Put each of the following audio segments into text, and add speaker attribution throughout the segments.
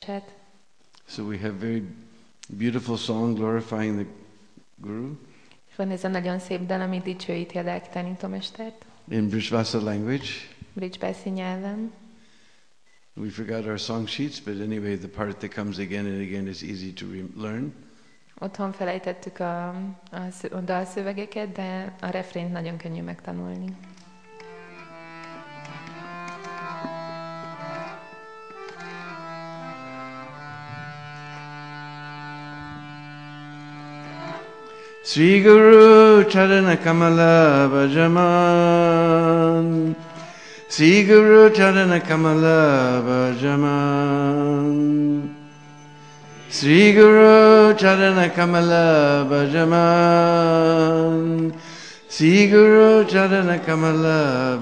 Speaker 1: So we have very beautiful song glorifying the Guru.
Speaker 2: Van ez a nagyon szép dal, ami dicsőíti a lelki tanítómestert.
Speaker 1: In Brijvasa language.
Speaker 2: Brijbászi nyelven.
Speaker 1: We forgot our song sheets, but anyway, the part that comes again and again is easy to learn.
Speaker 2: Otthon felejtettük a dalszövegeket, de a refrént nagyon könnyű megtanulni.
Speaker 1: Sri Guru Charana Kamala Bhajaman, Sri Guru Charana Kamala Bhajaman, Sri Guru Charana Kamala Bhajaman, Sri Guru Charana Kamala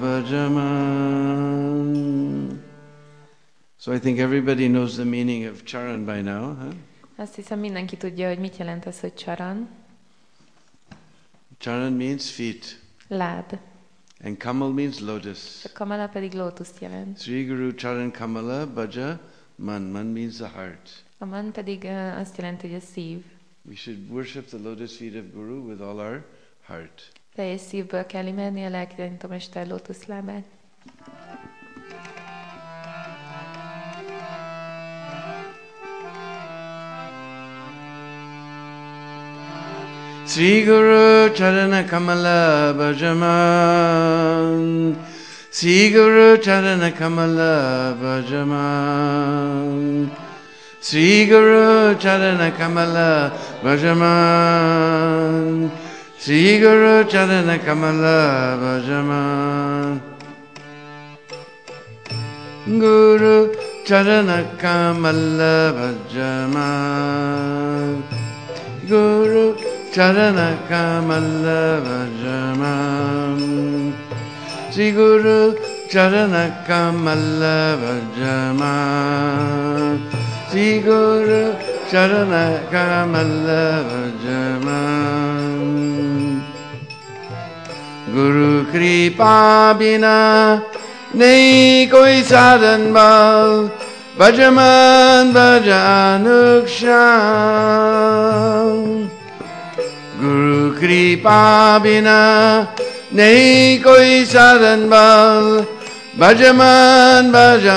Speaker 1: Bhajaman. So I think everybody knows the meaning of Charan by now, huh?
Speaker 2: Azt hiszem mindenki tudja, hogy mit jelent az, hogy charan.
Speaker 1: Charan means feet.
Speaker 2: Láb.
Speaker 1: And Kamal means lotus.
Speaker 2: A kamala pedig lótuszt jelent.
Speaker 1: Sri Guru Charan Kamala Bhaja Man. Man means the heart.
Speaker 2: A man pedig azt jelenti, hogy a szív.
Speaker 1: We should worship the lotus feet of Guru with all our heart.
Speaker 2: Teljes szívből kell imádni a lelki tanítómester lótuszlábát.
Speaker 1: Sri Guru Charana Kamala Bhajaman, Sri Guru Charana Kamala Bhajaman, Sri Guru Charana Kamala Bhajaman, Sri Guru Charana Kamala Bhajaman, Guru Charana Kamala Bhajaman, Guru Charana Kamala Bhajaman, Sri Guru Charana Kamala Bhajaman, Sri Guru Charana Kamala Bhajaman. Guru Kripa bina nahi koi sadhan bal, Bhajaman bhajanuksham. Guru Kripa bina nahi koi sadhan bal, Bhajaman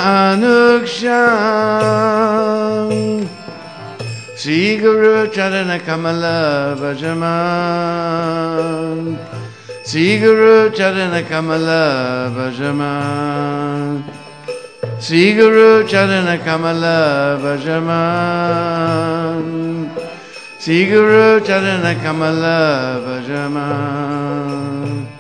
Speaker 1: bhajanuksham. Sri Guru Charana Kamala Bhajaman, Sri Guru Charana Kamala Bhajaman, Sri Guru Charana Kamala Bhajaman, Sri Guru Charana Kamala Bhajaman.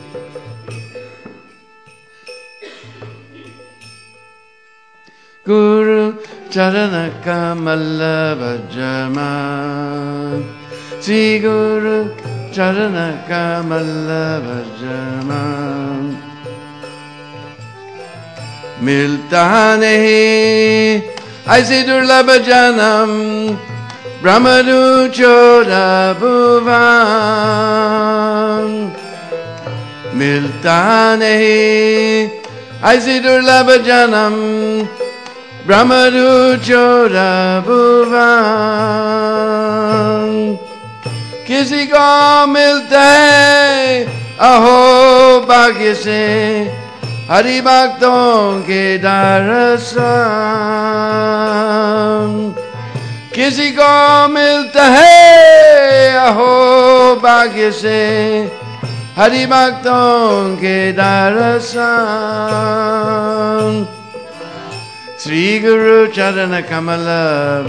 Speaker 1: Guru Charana Kamala Bhajaman, Sri Guru Charana Kamala Bhajaman. Milta nahi aise durlabh janam, Brahmadu Choda Bhuvan. Milta nahi aise durlabh janam, Brahmadu Choda Bhuvan. Kisi ko milta hai aho bhagya se, Hari Bhakton ke darasan. Kisi ko milta hai aho bhagya se, Hari Bhakton ke darasan. Sri Guru Charana Kamala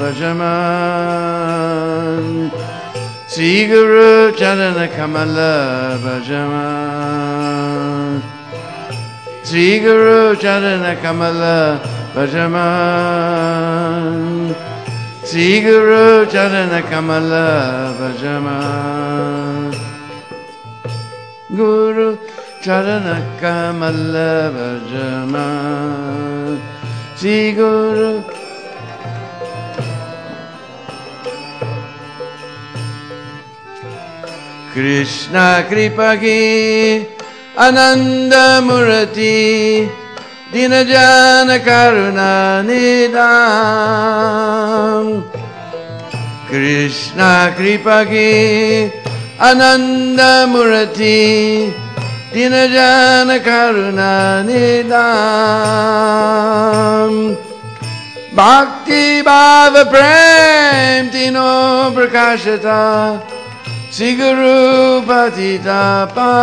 Speaker 1: Bhajaman, Sri Guru Charana Kamala Bhajaman, Sri Guru Charana Kamala Bhajaman, Sri Guru Charana Kamala Bhajaman, Guru Charana Kamala Bhajaman, Sri Guru. Krishna Kripa ki Ananda Murati Dinajana Karuna Nidam. Krishna Kripaki Ananda Murati Dinajana Karuna Nidam Bhakti Bhava Prem Tino Prakashata Siguru Patita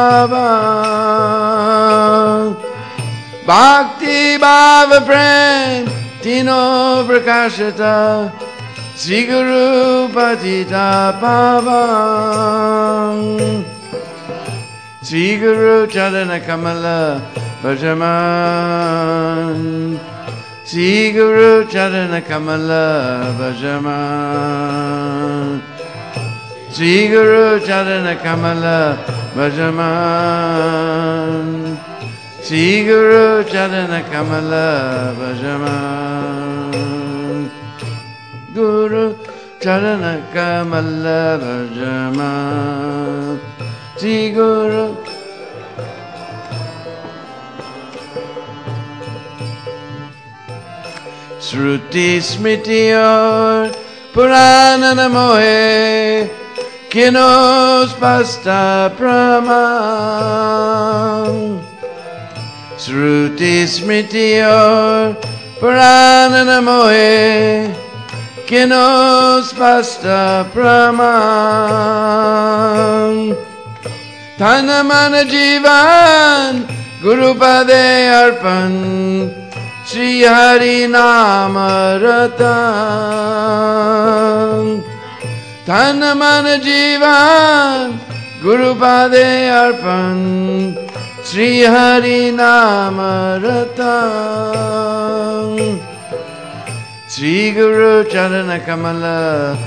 Speaker 1: Pavan Bhakti Bhava Prem Tino Prakashata Siguru Patita Pavan Siguru Charana Kamala Bhajaman Siguru Charana Kamala Bhajaman Siguru Charana Kamala Bhajaman Siguru Charana Kamala Bhajaman Guru Charana Kamala Bhajaman Siguru Shruti Smriti Aur Purana Namohe Kinos Pasta Praman Shruti Smriti Aur Purana Namohe Kinos Pasta Praman Tana Mana Jivan Guru Pade Arpan Shri Hari Nama Ratan Tana Mana Jivan Guru Pade Arpan Shri Hari Nama Ratan Shri Guru Charana Kamala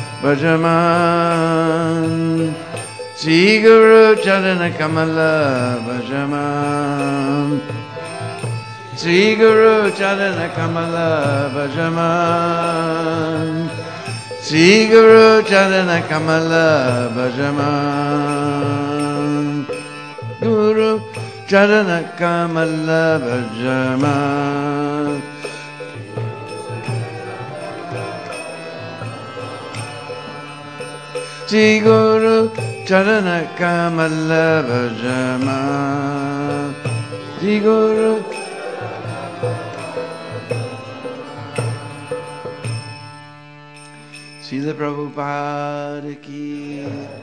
Speaker 1: Bhajaman Shri Guru Charana Kamala Bhajaman Shri Guru Charana Kamala Bhajaman Shri Guru Charana Kamala Bhajaman Guru Charana Kamala Bhajaman Shri Guru Charana Kamala Bhajaman Shri Guru Srila Prabhupada ki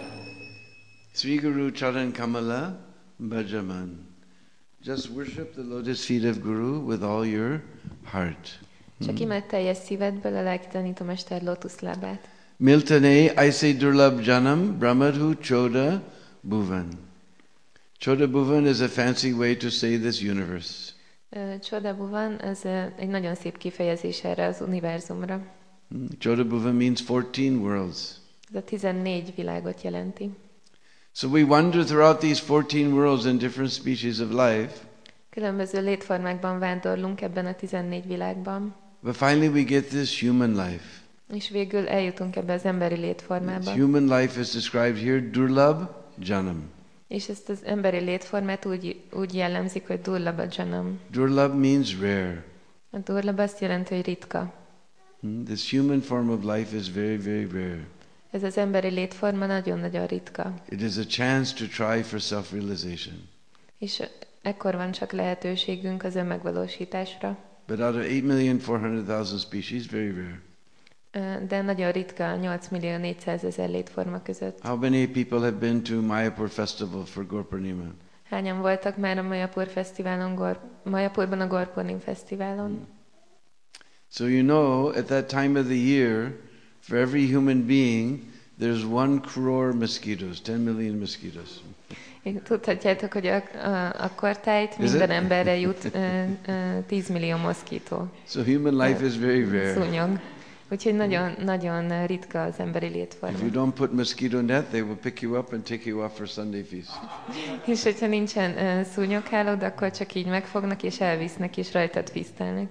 Speaker 1: Sri Guru Charan Kamala Bhajaman. Just worship the lotus feet of Guru with all your heart.
Speaker 2: Csak imád teljes szívedből a lelki tanítómester lótuszlábát.
Speaker 1: Miltane aise durlabh janam brahmadhu choda bhuvan. Choda bhuvan is a fancy way to say this universe.
Speaker 2: Choda bhuvan, ez egy nagyon szép kifejezés erre az univerzumra.
Speaker 1: Choda bhuvan means 14 worlds.
Speaker 2: Ez a 14 világot jelenti.
Speaker 1: So we wander throughout these 14 worlds in different species of life.
Speaker 2: Különböző létformákban vándorlunk ebben a 14 világban.
Speaker 1: But finally we get this human life.
Speaker 2: És végül eljutunk ebbe az emberi létformába.
Speaker 1: This human life is described here, durlabh janam.
Speaker 2: És ezt az emberi létformát úgy jellemzik, hogy durlabha janam.
Speaker 1: Durlabh means rare.
Speaker 2: A durlabh azt jelenti, hogy ritka.
Speaker 1: This human form of life is very, very rare.
Speaker 2: Ez az emberi létforma nagyon-nagyon ritka.
Speaker 1: It is a chance to try for self-realization.
Speaker 2: És ekkor van csak lehetőségünk az önmegvalósításra.
Speaker 1: But out of 8,400,000 species, very rare.
Speaker 2: De nagyon ritka a 8.400.000 létforma között.
Speaker 1: How many people have been to Mayapur Festival for Gaur Purnima?
Speaker 2: Hányan voltak már a Mayapur fesztiválon, Mayapurban a Gaur Purnim fesztiválon?
Speaker 1: So you know, at that time of the year, for every human being, there's 1 crore mosquitoes, 10 million mosquitoes.
Speaker 2: Tudhatjátok, hogy akkor tájt minden emberre jut 10 millió moszkító.
Speaker 1: So human life is very rare.
Speaker 2: Szúnyog. Úgyhogy nagyon ritka az emberi létforma.
Speaker 1: If you don't put mosquito net, they will pick you up and take you off for Sunday feast.
Speaker 2: És hogyha nincsen szúnyoghálód, akkor csak így megfognak és elvisznek és rajtad fisztelnek.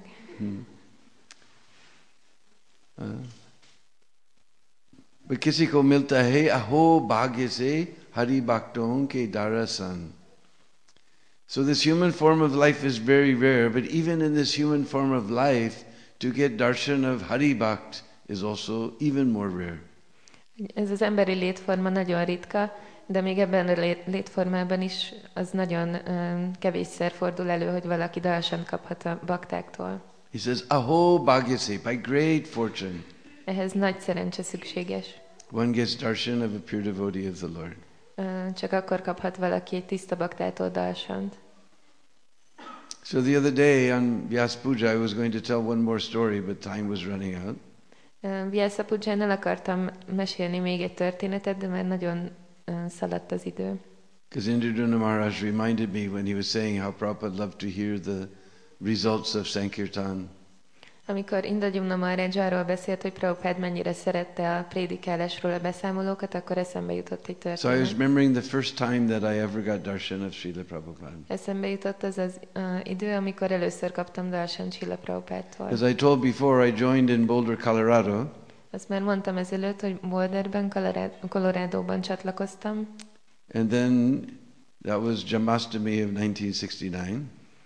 Speaker 1: But kisi ko milta hai aho bhagya se hari bhakton ke darasan. So this human form of life is very rare, but even in this human form of life, to get darshan of Hari Bhakt is also even more rare.
Speaker 2: Ez az emberi létforma nagyon ritka, de még ebben a létformában is az nagyon kevésszer fordul elő, hogy valaki darsant kaphat a baktáktól.
Speaker 1: He says, Aho bhagyase, by great fortune.
Speaker 2: Ehhez nagy szerencse szükséges.
Speaker 1: One gets darshan of a pure devotee of the Lord.
Speaker 2: Csak akkor kaphat valaki egy tiszta baktától darsant.
Speaker 1: So the other day on Vyasa Puja, I was going to tell one more story, but time was running out.
Speaker 2: Vyasa Puján el akartam mesélni még egy történetet, de már nagyon szaladt az idő.
Speaker 1: Because Indraduna Maharaj reminded me when he was saying how Prabhupada loved to hear the results of Sankirtan.
Speaker 2: Amikor Indraduna Maharaj arról beszélt, hogy Prabhupád mennyire szerette a prédikálásról a beszámolókat, akkor eszembe jutott egy történet.
Speaker 1: So I was remembering the first time that I ever got darshan of Srila Prabhupada.
Speaker 2: Eszembe jutott az az idő, amikor először kaptam darshan Srila Prabhupádtól.
Speaker 1: As I told before, I joined in Boulder, Colorado.
Speaker 2: Azt már mondtam ezelőtt, hogy Boulderben, Coloradóban csatlakoztam.
Speaker 1: And then that was Jamastami of 1969.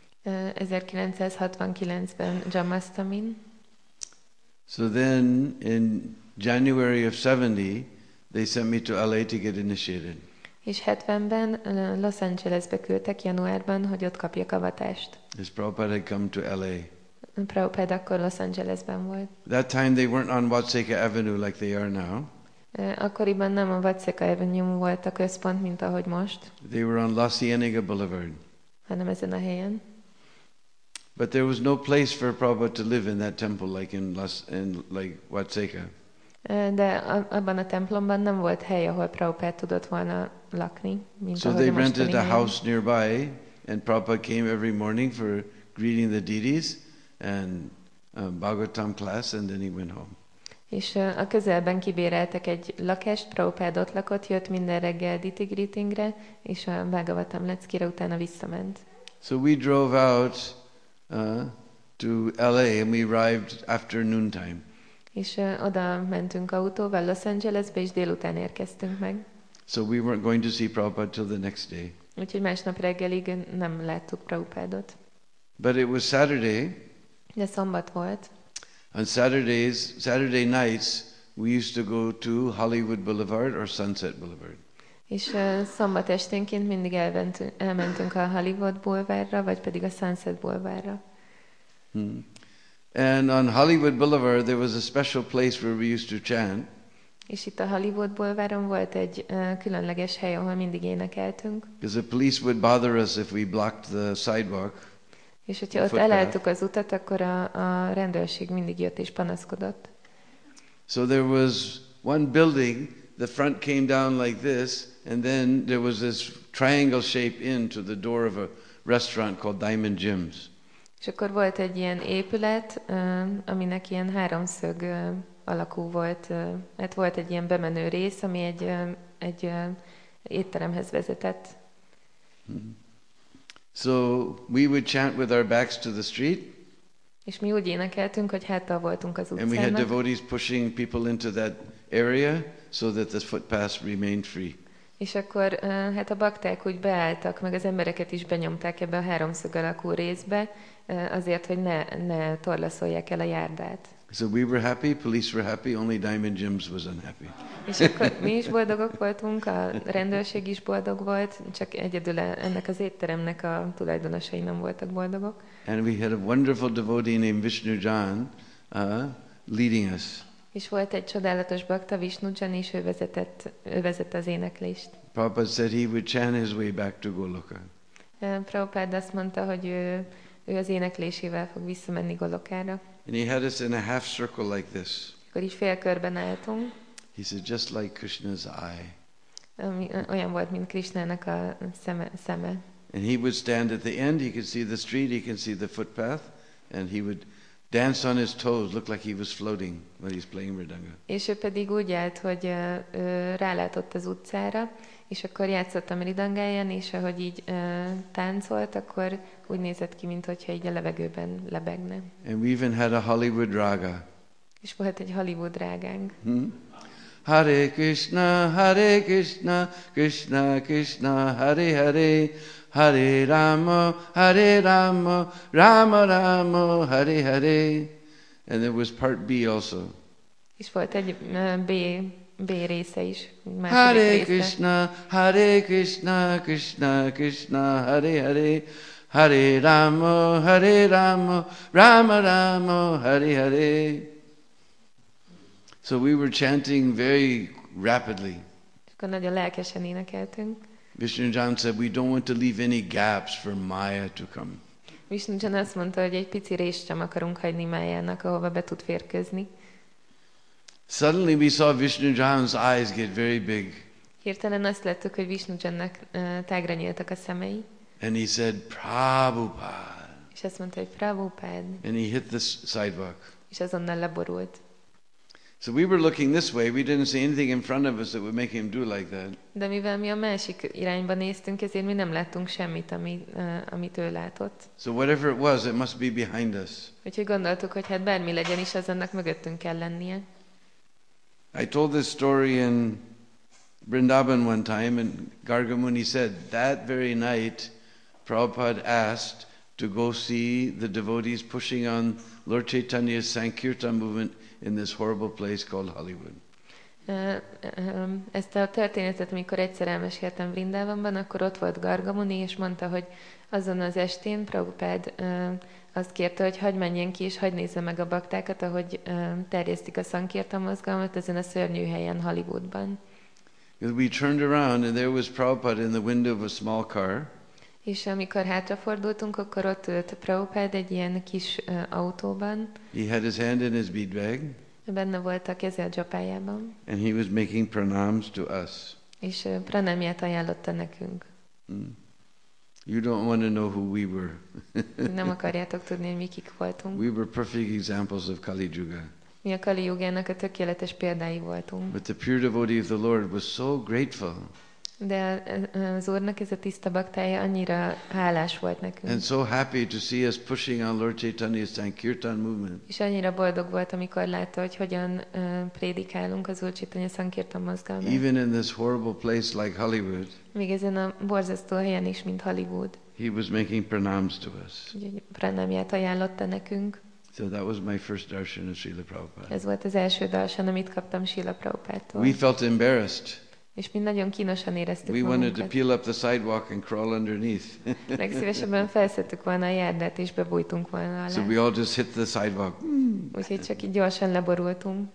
Speaker 2: 1969-ben Jamastamin.
Speaker 1: So then in January of 70, they sent me to LA to get initiated.
Speaker 2: És 70-ben Los Angelesbe küldtek januárban, hogy ott kapjak avatást.
Speaker 1: As Prabhupada had come to LA.
Speaker 2: Prabhupád akkor Los Angelesben volt.
Speaker 1: That time they weren't on Vatseka Avenue like they are now.
Speaker 2: Akkoriban nem a Vatseka Avenue volt a központ, mint ahogy most.
Speaker 1: They were on La Cienega Boulevard.
Speaker 2: Hanem ezen a helyen.
Speaker 1: But there was no place for Prabhupada to live in that temple like in Vatseka.
Speaker 2: De abban a templomban nem volt hely, ahol Prabhupád tudott volna lakni, mint
Speaker 1: So
Speaker 2: ahogy
Speaker 1: they
Speaker 2: a mostani
Speaker 1: rented a
Speaker 2: helyen.
Speaker 1: house nearby, and Prabhupada came every morning for greeting the deities and Bhagavatam class, and then he went home.
Speaker 2: És a közelben kibéreltek egy lakást, Prabhupád ott lakott, jött minden reggel Diti greetingre, és a Bhagavatam leckére utána visszament.
Speaker 1: So we drove out to LA, and we arrived after noontime.
Speaker 2: És oda mentünk autóval Los Angelesbe, és délután érkeztünk meg.
Speaker 1: So we weren't going to see Prabhupada till the next day.
Speaker 2: Úgyhogy másnap reggelig nem láttuk Prabhupádot.
Speaker 1: But it was Saturday.
Speaker 2: De szombat volt.
Speaker 1: On Saturday nights, we used to go to Hollywood Boulevard or Sunset Boulevard.
Speaker 2: És szombat esténként mindig elmentünk a Hollywood Boulevardra, vagy pedig a Sunset Boulevardra.
Speaker 1: And on Hollywood Boulevard, there was a special place where we used to chant.
Speaker 2: És itt a Hollywood Boulevardon volt egy különleges hely, ahol mindig énekeltünk.
Speaker 1: Because the police would bother us if we blocked the sidewalk.
Speaker 2: És hogyha ott elálltuk az utat, akkor a rendőrség mindig jött és panaszkodott.
Speaker 1: So there was one building, the front came down like this, and then there was this triangle shape into the door of a restaurant called Diamond Jim's.
Speaker 2: És akkor volt egy ilyen épület, aminek ilyen háromszög alakú volt. Hát volt egy ilyen bemenő rész, ami egy étteremhez vezetett.
Speaker 1: So we would chant with our backs to the street.
Speaker 2: És mi úgy énekeltünk, hogy háttal voltunk az
Speaker 1: And we had
Speaker 2: utcának.
Speaker 1: devotees pushing people into that area so that the footpaths remained free.
Speaker 2: És akkor hát a bakták úgy beálltak, meg az embereket is benyomták ebbe a háromszög alakú részbe, azért, hogy ne torlaszolják el a járdát.
Speaker 1: So we were happy, police were happy, only Diamond Jim's was unhappy.
Speaker 2: És akkor mi is boldogok voltunk, a rendőrség is boldog volt, csak egyedül ennek az étteremnek a tulajdonosai nem voltak boldogok.
Speaker 1: And we had a wonderful devotee named Vishnu Jan leading us.
Speaker 2: És volt egy csodálatos bakta, Vishnujan, és ő vezette az éneklést.
Speaker 1: Prabhupada said he would chant his way back to Goloka.
Speaker 2: Prabhupád azt mondta, hogy ő az éneklésével fog visszamenni Golokára.
Speaker 1: And he had us in a half circle like this.
Speaker 2: Akkor így félkörben álltunk.
Speaker 1: He said, just like Krishna's eye.
Speaker 2: Olyan volt, mint Krishnának a szeme.
Speaker 1: And he would stand at the end, he could see the street, he could see the footpath, and he would dance on his toes, look like he was floating when he's playing mridanga.
Speaker 2: És ő pedig úgy állt, hogy ő rálátott az utcára, és akkor játszott a mridangáján, és ahogy így táncolt, akkor úgy nézett ki, mintha így a levegőben lebegne.
Speaker 1: And we even had a Hollywood raga.
Speaker 2: És volt egy Hollywood rágánk.
Speaker 1: Hare Krishna, Krishna Krishna, Hare Hare, Hare Rama, Rama Rama, Hare Hare. And there was part B also.
Speaker 2: És volt egy B B része is.
Speaker 1: Hare Krishna, Krishna Krishna, Hare Hare, Hare Rama, Rama Rama, Hare Hare. So we were chanting very rapidly.
Speaker 2: Akkor nagyon lelkesen énekeltünk.
Speaker 1: Vishnujan said, we don't want to leave any gaps for Maya to come.
Speaker 2: Vishnujan azt mondta, hogy egy pici részt sem akarunk hagyni Májának, ahova be tud férkőzni.
Speaker 1: Suddenly we saw Vishnujan's eyes get very big.
Speaker 2: Hirtelen azt láttuk, hogy Vishnujannak tágra nyíltak a szemei.
Speaker 1: And he said, Prabhupada.
Speaker 2: És azt mondta, hogy Prabhupada.
Speaker 1: And he hit the sidewalk.
Speaker 2: És azonnal leborult.
Speaker 1: So we were looking this way. We didn't see anything in front of us that would make him do like that.
Speaker 2: De mivel mi a másik irányba néztünk, ezért mi nem láttunk semmit, amit ő látott.
Speaker 1: So whatever it was, it must be behind us.
Speaker 2: Úgyhogy gondoltuk, hogy hát bármi legyen is, az annak mögöttünk kell lennie.
Speaker 1: I told this story in Vrindavan one time, and Gargamuni said, that very night, Prabhupada asked to go see the devotees pushing on Lord Chaitanya's Sankirtan movement in this horrible place called Hollywood.
Speaker 2: Ezt a történetet, amikor egyszer elmeséltem Vrindavanban, akkor ott volt Gargamuni, és mondta, hogy azon az estén Prabhupád azt kérte, hogy hadd menjen ki, és hadd nézze meg a baktákat, ahogy terjesztik a Sankirtan mozgalmat ezen a szörnyű helyen Hollywoodban.
Speaker 1: We turned around and there was Prabhupada in the window of a small car.
Speaker 2: És amikor hátrafordultunk, akkor ott ült Prabhupád egy ilyen kis autóban.
Speaker 1: He had his hand in his bead bag.
Speaker 2: Benne volt a keze a dzsapájában.
Speaker 1: And he was making pranams to us.
Speaker 2: És pranámját ajánlotta nekünk.
Speaker 1: You don't want to know who we were.
Speaker 2: Nem akarjátok tudni, hogy mi kik voltunk.
Speaker 1: We were perfect examples of Kali Yuga.
Speaker 2: Mi a Kali Yugának a tökéletes példái voltunk.
Speaker 1: But the pure devotee of the Lord was so grateful.
Speaker 2: De az Úrnak ez a tiszta baktája annyira hálás volt nekünk.
Speaker 1: And so happy to see us pushing on Lord Chaitanya's Sankirtan movement.
Speaker 2: És annyira boldog volt, amikor látta, hogy hogyan prédikálunk az Úr Chaitanya Sankirtan mozgalmát.
Speaker 1: Even in this horrible place like Hollywood.
Speaker 2: Még ezen a borzasztó helyen is, mint Hollywood.
Speaker 1: He was making pranams to us.
Speaker 2: Úgyhogy pranámját ajánlotta nekünk.
Speaker 1: So that was my first darshan of Srila Prabhupada.
Speaker 2: Ez volt az első darshan, amit kaptam Srila Prabhupádtól.
Speaker 1: We felt embarrassed.
Speaker 2: És mi nagyon kínosan éreztük
Speaker 1: We wanted to
Speaker 2: magunkat.
Speaker 1: peel up the sidewalk and crawl underneath.
Speaker 2: Legszívesebben felszedtük volna a járdát, és bebújtunk volna alá.
Speaker 1: So we all just hit the sidewalk.
Speaker 2: Úgyhogy csak így gyorsan leborultunk.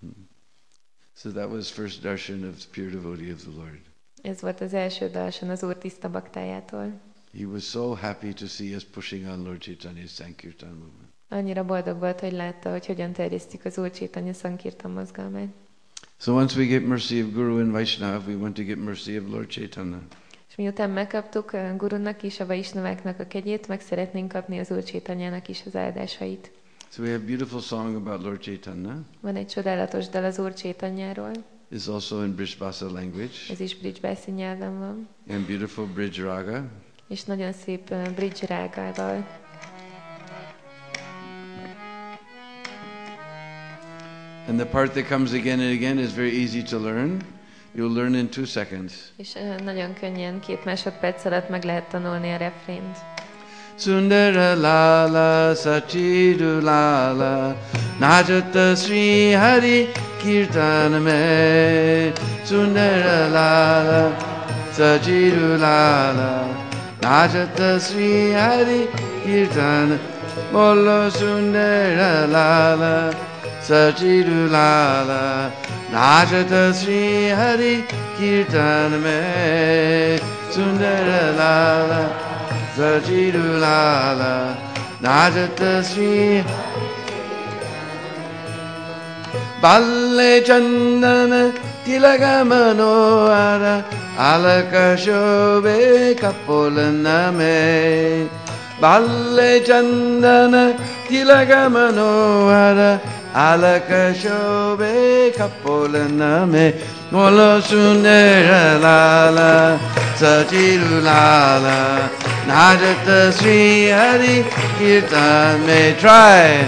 Speaker 1: So that was first darshan of the pure devotee of the Lord.
Speaker 2: Ez volt az első darshan az Úr tiszta baktájától.
Speaker 1: He was so happy to see us pushing on Lord Chaitanya's Sankirtan movement.
Speaker 2: Annyira boldog volt, hogy látta, hogy hogyan terjesztik az Úr Chaitanya Sankirtan mozgalmát.
Speaker 1: So once we get mercy of Guru and Vaishnava, we want to get mercy of Lord Chaitanya.
Speaker 2: És miután megkaptuk a Gurunak és a Vaisnaváknak a kegyét, meg szeretnénk kapni az Úr Chaitanyának is az áldásait.
Speaker 1: So we have a beautiful song about Lord Chaitanya.
Speaker 2: Van egy csodálatos dal az Úr Chaitanyáról.
Speaker 1: It's also in Brijbhasa language.
Speaker 2: Ez is Brijbhasi nyelven van.
Speaker 1: And beautiful Brij Raga.
Speaker 2: És nagyon szép Brij rágával.
Speaker 1: And the part that comes again and again is very easy to learn. You'll learn in 2 seconds.
Speaker 2: És nagyon könnyen 2 másodperc alatt meg lehet tanulni a refrént.
Speaker 1: Sundara Lala Sachidu Lala Najata Sri Hari Kirtaname Sundara Lala Sachidu Lala Najata Sri Hari Kirtan Bolo Sundara Lala Sachidu Lala Najata Sri Hari Kirtaname Sundara Lala Sachidu Lala Najata Sri Balle Chandana Tilaga Manohara Alaka Shobhe Kapolaname Balle Chandana Tilaga Manohara Alaka Shobhe Kapolaname Molo Sundara Lala Sachidu Lala Najata Sri Hari Kirtan. May try.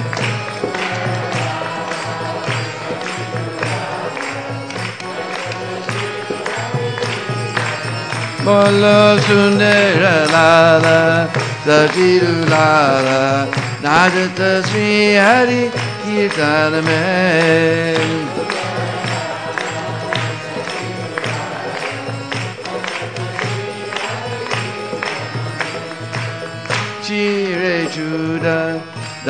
Speaker 1: Molo Sundara Lala Sachidu Lala Najata Sri Hari Kirtan.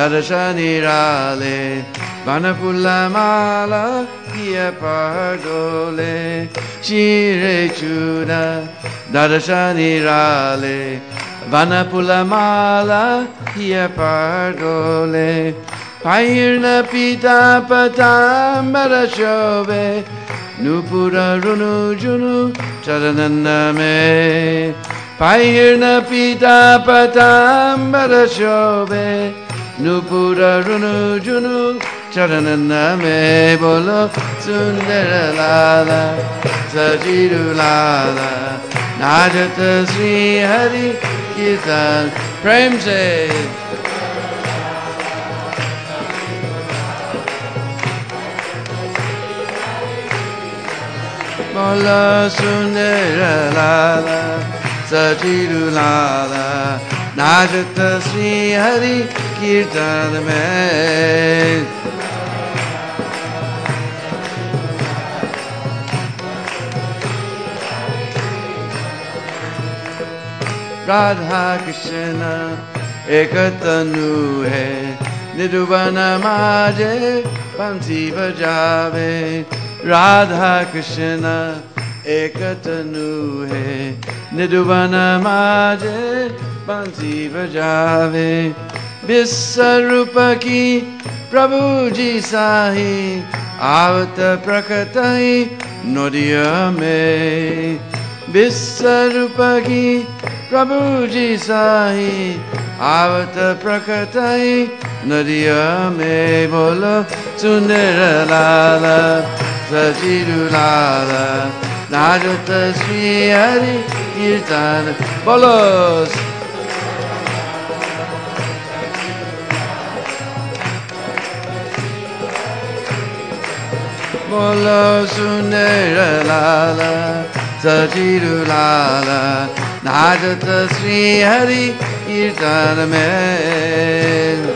Speaker 1: Darashani Rale, Vanapula Mala, Pia Pardole, Shire Chuda, Darashani Rale, Vanapula Mala, Pia Pardole, Pairna Pita Patam Barashove, Nupura Runu Junu, Charanandame, Pairna Pita Patam Barashove, Nupura Runu Junu, Charanandame, Bolo Sundara Lala, Sajiru Lala, Najata Sri Hari Kirtan, Prem Se. Mola Sundara Lala, Sajiru Lala, Najata Sri Hari Kirtan Me. Radha Krishna Ekatanu Hai, Niduvana Maje Bansi Bajave. Radha Krishna Ekatanu Hai, Niduvana Maje Bansi Bajave. Vissarupa ki Prabhu ji sahi, Avata Prakatai Nodiya me. Vissarupa ki Prabhu ji sahi, Avata Prakatai Nadiya me. Bolo Sundara Lala, Sajiru Lala, Najata Sri Hari Kirtan. Bolo Bolo Sundara Lala, Sajiru Lala, Najata Sri Hari Kirtan Me.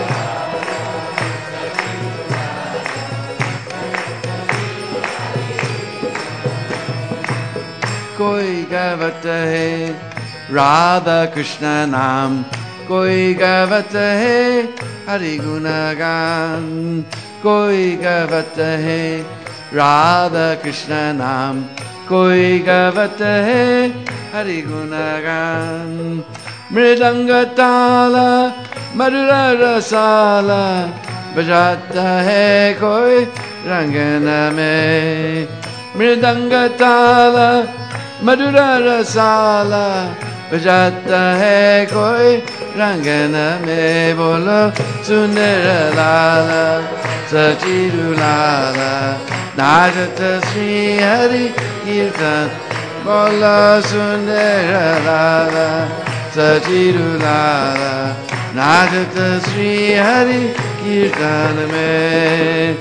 Speaker 1: Koi gavata hai Radha Krishna naam, Koi gavata hai Hari Gunagan, Koi gavata hai Radha Krishna naam, Koi gavata hai Hari Gunagan. Mridanga Tala Madhura Rasala, Bajata hai koi Rangana me. Mridanga Tala Madhura Rasala, Bajata hai koi Rangana me. Bolo Sundara Lala, Sajiru Lala, Najata Sri Hari Kirtan. Bolo Sundara Lala, Sajiru Lala, Najata Sri Hari Kirtan me.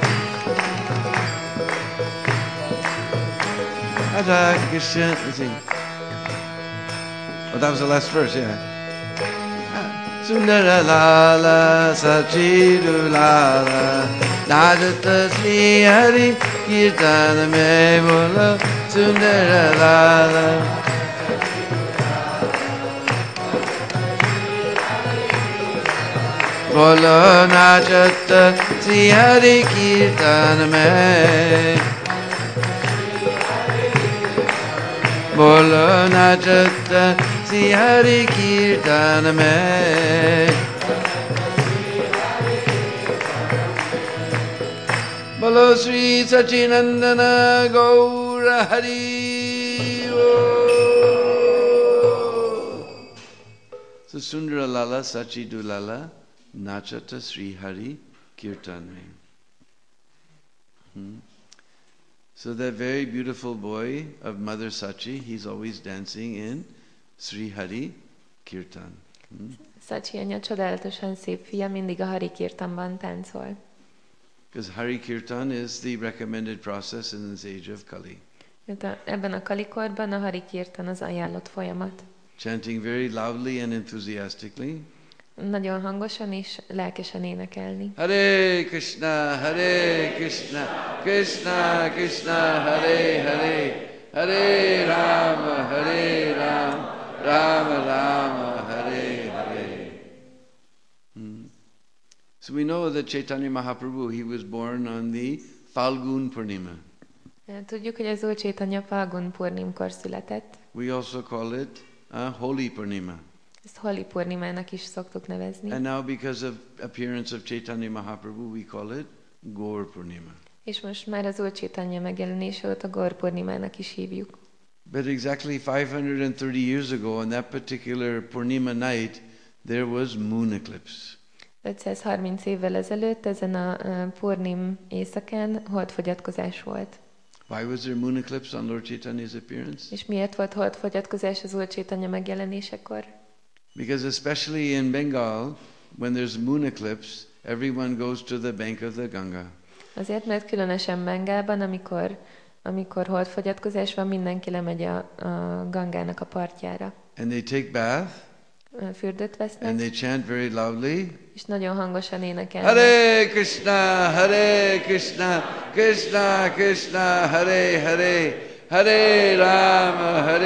Speaker 1: Radha Krishna. Let's see. Oh, that was the last verse, yeah. Sundara Lala, Sajiru Lala, Najata Sri Hari Kirtan me. Bolo Sundara Lala. Bolo Najata Sri Hari Kirtan me. Bolo Najata Sri Hari Kirtan me. Bolo Sri Sachinandana Gaura Hari. So Sundara Lala, Sachidu Lala, Nachata Sri Hari Kirtan me. So that very beautiful boy of Mother Sachi, he's always dancing in Sri Hari Kirtan.
Speaker 2: Sachi anya csodálatosan szép fia, mindig a Hari Kirtanban táncol.
Speaker 1: Because Hari Kirtan is the recommended process in this age of Kali.
Speaker 2: Ebben a Kali-korban a Hari Kirtan az ajánlott folyamat.
Speaker 1: Chanting very loudly and enthusiastically.
Speaker 2: Nagyon hangosan és lelkesen énekelni.
Speaker 1: Hare Krishna, Krishna Krishna, Hare Hare, Hare Rama, Rama Rama, Hare Hare. So we know that Chaitanya Mahaprabhu, he was born on the Falgun Purnima.
Speaker 2: Tudjuk, hogy az Úr Chaitanya Falgun Purnimkor született.
Speaker 1: We also call it Holi Purnima.
Speaker 2: Ezt Holi Purnimának is szoktuk nevezni.
Speaker 1: And now because of appearance of Chaitanya Mahaprabhu, we call it Gaur Purnima.
Speaker 2: És most már az Úr Chaitanya megjelenése óta Gaur Purnimának is hívjuk.
Speaker 1: But exactly 530 years ago, on that particular Purnima night, there was moon eclipse.
Speaker 2: 530 évvel ezelőtt ezen a Purnim éjszakán holdfogyatkozás volt.
Speaker 1: Why was there moon eclipse on Lord Chaitanya's appearance?
Speaker 2: És miért volt holdfogyatkozás az Úr Chaitanya megjelenésekor?
Speaker 1: Because especially in Bengal, when there's moon eclipse, everyone goes to the bank of the Ganga.
Speaker 2: Azért, mert különösen Bengálban, amikor holdfogyatkozás van, mindenki lemegy a Gangának a partjára.
Speaker 1: And they take bath,
Speaker 2: Fürdőt vesznek,
Speaker 1: and they chant very loudly,
Speaker 2: és nagyon hangosan énekelnek.
Speaker 1: Hare Krishna, Hare Krishna, Krishna Krishna, Hare Hare, Hare Rama,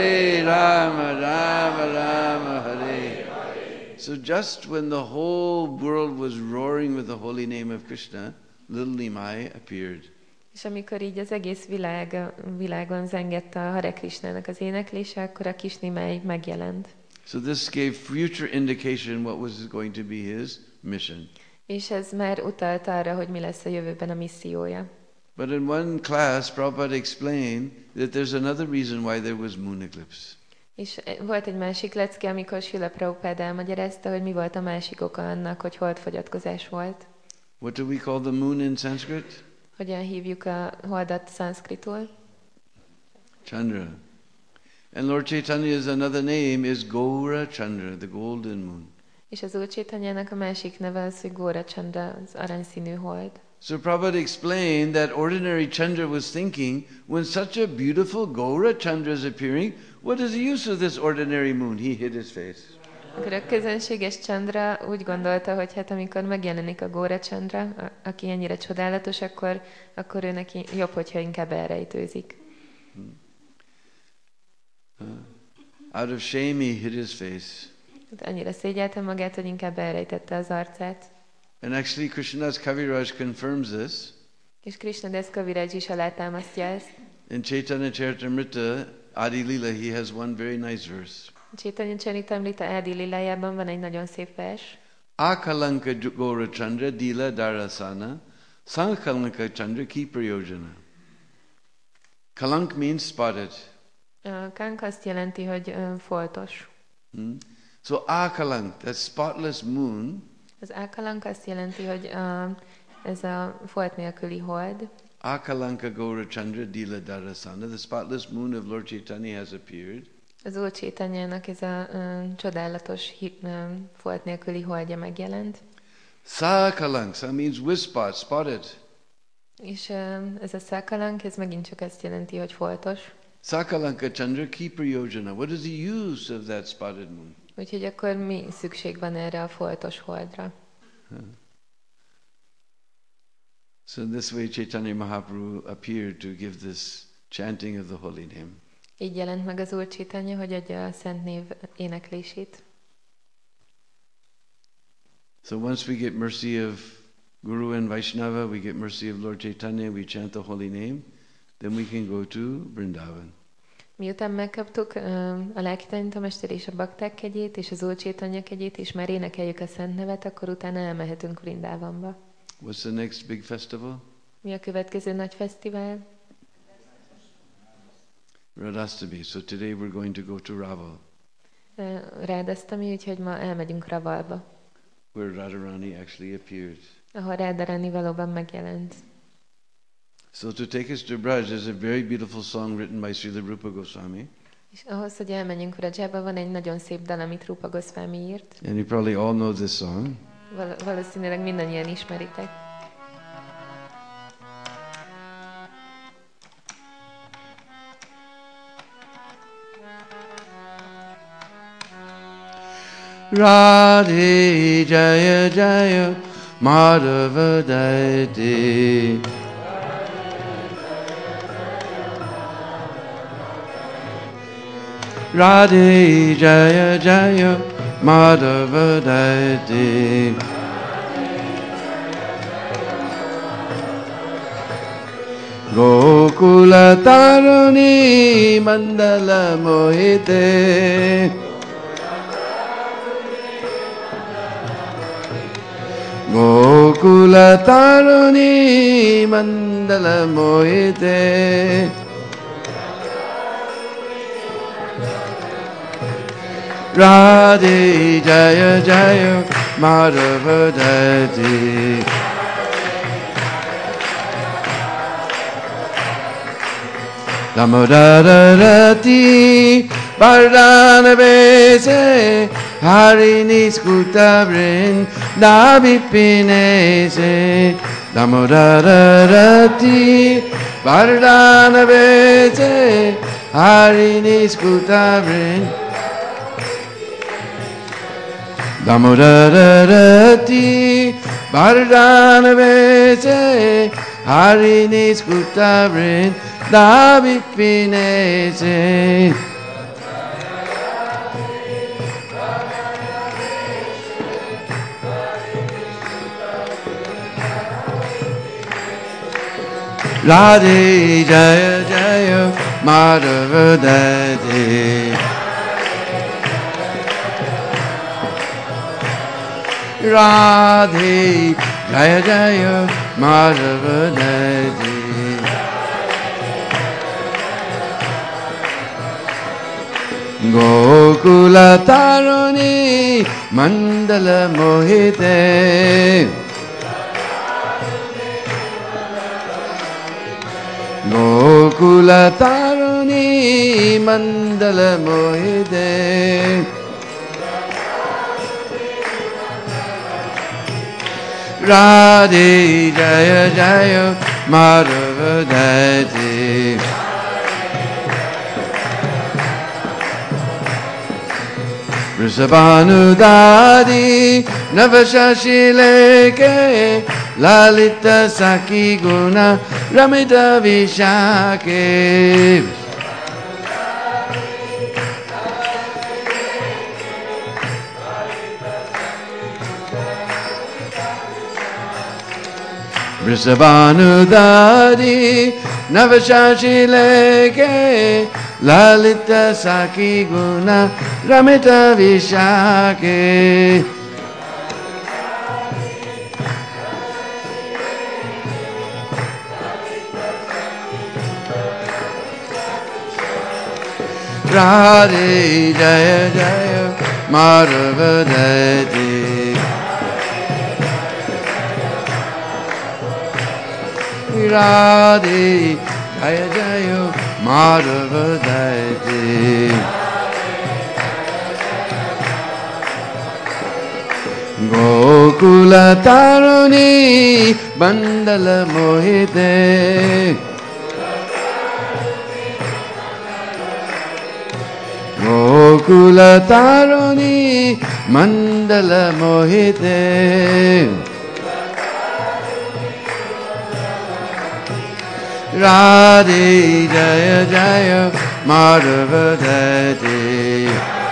Speaker 1: Rama Rama, Hare. So just when the whole world was roaring with the holy name of Krishna, little Nimai appeared.
Speaker 2: És amikor így az egész világon zengett a Hare Krishnának az éneklése, akkor a kis Nimai megjelent.
Speaker 1: So this gave future indication what was going to be his mission.
Speaker 2: És ez már utalt arra, hogy mi lesz a jövőben a missziója.
Speaker 1: But in one class, Prabhupada explained that there's another reason why there was moon eclipse.
Speaker 2: És volt egy másik lecke, amikor Srila Prabhupád elmagyarázta, hogy mi volt a másik oka annak, hogy holdfogyatkozás volt.
Speaker 1: What do we call the moon in Sanskrit?
Speaker 2: Hogyan hívjuk a holdat szanszkritul?
Speaker 1: Chandra. And Lord Chaitanya's another name is Gaura Chandra, the golden moon.
Speaker 2: És az Úr Chaitanyának a másik neve az, hogy Gaura Chandra, az aranyszínű hold.
Speaker 1: So Prabhupada explained that ordinary Chandra was thinking, when such a beautiful Gaura Chandra is appearing, what is the use of this ordinary moon? He hid his face.
Speaker 2: Akkor a közönséges Chandra úgy gondolta, hogy hát amikor megjelenik a Gaura Chandra, aki ennyire csodálatos, akkor ő neki jobb, hogyha inkább elrejtőzik.
Speaker 1: Out of shame he hid his face.
Speaker 2: Annyira szégyelte magát, hogy inkább elrejtette az arcát.
Speaker 1: And actually Krishnadas Kaviraj confirms this.
Speaker 2: És Krishnadas Kaviraj is alátámasztja ezt.
Speaker 1: In Chaitanya Charitamrita, Adi Lila, he has one very nice verse.
Speaker 2: Chaitanya Charitamrita Adi Lilájában van egy nagyon szép vers.
Speaker 1: Akalanka Gaura Chandra Dila Darasana Sankalanka Chandra Ki Prayojana. Kalank means spotted.
Speaker 2: Kank azt jelenti, hogy foltos.
Speaker 1: So Akalank, that spotless moon.
Speaker 2: Az Akalank azt jelenti, hogy ez a folt nélküli hold.
Speaker 1: Akalanka Gaura Chandra Dila Darasana, the spotless moon of Lord Chaitanya has appeared.
Speaker 2: Az Úr Chaitanyának ez a csodálatos folt nélküli holdja megjelent.
Speaker 1: Sakalank, that means with spots, spotted.
Speaker 2: És ez a Sakalank, ez megint csak azt jelenti, hogy foltos.
Speaker 1: Sakalanka Chandra Ki Prayojana. What is the use of that spotted moon?
Speaker 2: Úgyhogy akkor mi szükség van erre a foltos holdra?
Speaker 1: So this way Chaitanya Mahaprabhu appeared to give this chanting of the holy name.
Speaker 2: Így jelent meg az Úr Chaitanya, hogy adja a szent név éneklését.
Speaker 1: So once we get mercy of Guru and Vaishnava, we get mercy of Lord Chaitanya, we chant the holy name, then we can go to Vrindavan.
Speaker 2: Miután megkaptuk a lelkitanítómester és a bakták kegyét, és az Úr Chaitanya kegyét, és már énekeljük a szent nevet, akkor utána elmehetünk Vrindavanba.
Speaker 1: What's the next big festival?
Speaker 2: Mi a következő nagy fesztivál?
Speaker 1: Radhastami. So today we're going to go to Raval.
Speaker 2: Radhastami, úgyhogy ma elmegyünk Ravalba.
Speaker 1: Where Radharani actually appeared.
Speaker 2: Ahol Radharani valóban megjelent.
Speaker 1: So to take us to Braj, there's a very beautiful song written by Srila Rupa Goswami.
Speaker 2: És ahhoz, hogy elmenjünk Vrajjába, van egy nagyon szép dal, amit Rupa Goswami írt.
Speaker 1: And you probably all know this song.
Speaker 2: Valószínűleg mindannyian ismeritek.
Speaker 1: Radhe Jaya Jaya Madhava Daiti. Radhe Jaya Jaya Madhava Daiti. Gokula Taruni Mandala Mohite Gokula Taruni Mandala Mohite Radhe Jaya Jaya Madhava Dati Damodara-rati Vardhana Vese Harini Skuta Vrinda Vipinese Damodara-rati Vardhana Vese Harini Skuta Vrinda Damodara-rati Vardhana Vese Harini Skuta Vrinda Davi Pinese Radhe Jaya Jaya Madhava Dati Radhe Jaya Jaya Madhava Dati Gokula Taruni Mandala Mohite Gokula Taruni Mandala Mohite Radhe Jaya Jaya Madhava Dati Vrishabhanudadi Navashashileke Lalita Saki Guna Ramita Vishake Vrishabhanudadi Navashashileke Lalita Saki Guna Ramita Vishake Radhe Jaya Jaya Madhava Dati Radhe Jaya Jaya Madhava Dati Gokula Taruni Bandala Mohite Gokula Taruni Mandala Mohite Radhe Jaya Jaya Madhava Dati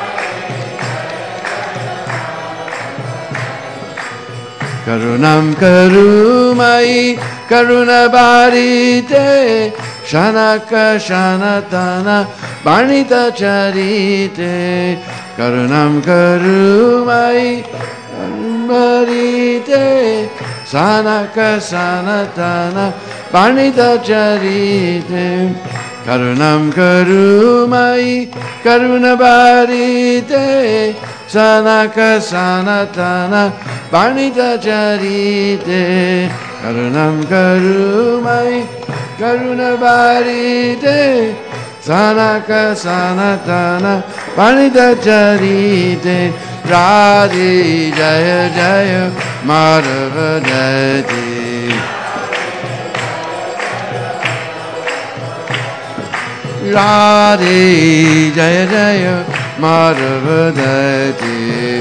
Speaker 1: Karunam Karumai Karunabharite Shanaka Shanatana Barnita Charite Karunam Karumai Karunabharite Sanaka Sanatana Barnita Charite Karunam Karumai Karunabharite Sanaka Sanatana Barnita Charite Karunam Karumai Karunabharite Sanaka Sanatana Barnita Charite Radhe Jaya Jaya Madhava Dati Radhe Jaya Jaya Madhava Dati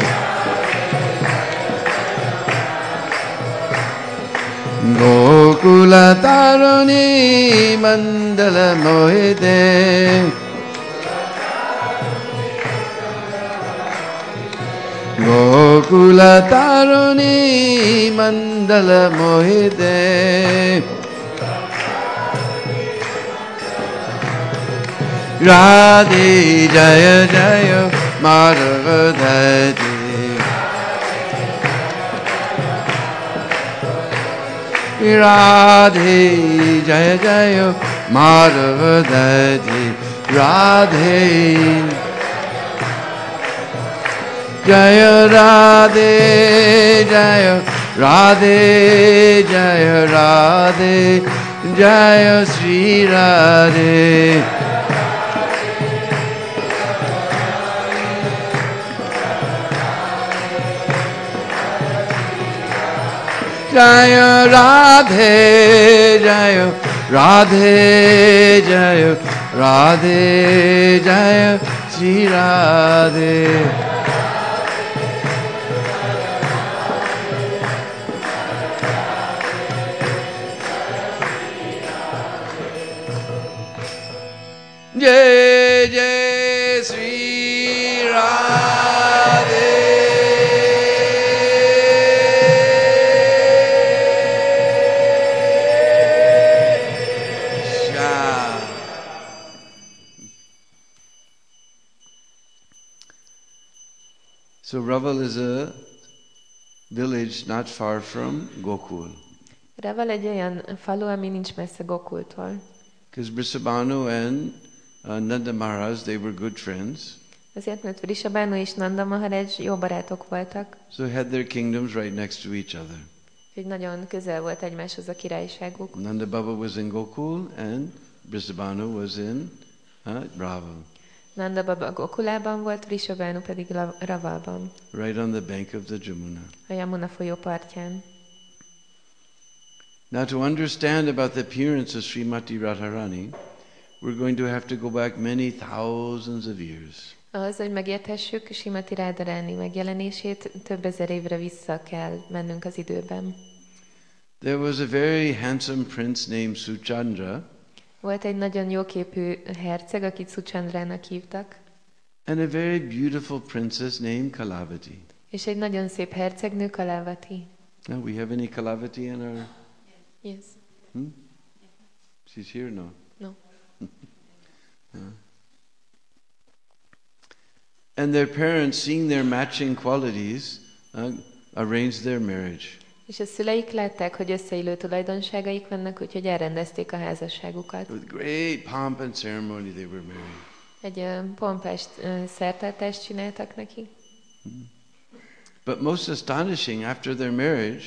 Speaker 1: Gokula Taruni Mandala Mohite Gokula Taruni Mandala Mohite Radhe Jaya Jaya Madhava Dadi. Radhe Jaya Jaya Madhava Dadi. Radhe Jaya Radhe Jaya Radhe Jaya Radhe Jaya Sri Radhe. Jaya Radhe Jaya Radhe Jaya Radhe Jaya Sri Radhe. Jai Jai Sri Radhe. Shah. So Raval is a village not far from Gokul.
Speaker 2: Raval egy olyan falu, ami nincs messze Gokultól.
Speaker 1: Because Vrishabhanu and Nanda Maharaj, they were good friends.
Speaker 2: Azért, mert Vrishabhanu és Nanda Maharaj jó barátok voltak.
Speaker 1: So they had their kingdoms right next to each other.
Speaker 2: Úgyhogy nagyon közel volt egymáshoz a királyságuk.
Speaker 1: Nanda Baba was in Gokul and Vrishabhanu was in Raval.
Speaker 2: Nanda Baba Gokulában volt, Vrishabhanu pedig Ravalban.
Speaker 1: Right on the bank of the Jamuna.
Speaker 2: A Yamuna folyó partján.
Speaker 1: Now to understand about the appearance of Srimati Radharani, we're going to have to go back many thousands of years.
Speaker 2: Ahhoz, hogy megérthessük Srimati Radharani megjelenését, több ezer évre vissza kell mennünk az időben.
Speaker 1: There was a very handsome prince named Suchandra.
Speaker 2: Volt egy nagyon jóképű herceg, akit Suchandrának hívtak.
Speaker 1: And a very beautiful princess named Kalavati.
Speaker 2: És egy nagyon szép hercegnő, Kalavati.
Speaker 1: Now we have any Kalavati in our...
Speaker 2: Yes.
Speaker 1: She's here? No.
Speaker 2: No.
Speaker 1: And their parents, seeing their matching qualities, arranged their marriage.
Speaker 2: És a szüleik látták, hogy összeillő tulajdonságaik vannak, úgyhogy elrendezték a házasságukat.
Speaker 1: With great pomp and ceremony they were married.
Speaker 2: Egy pompás szertartást csináltak neki.
Speaker 1: But most astonishing, after their marriage,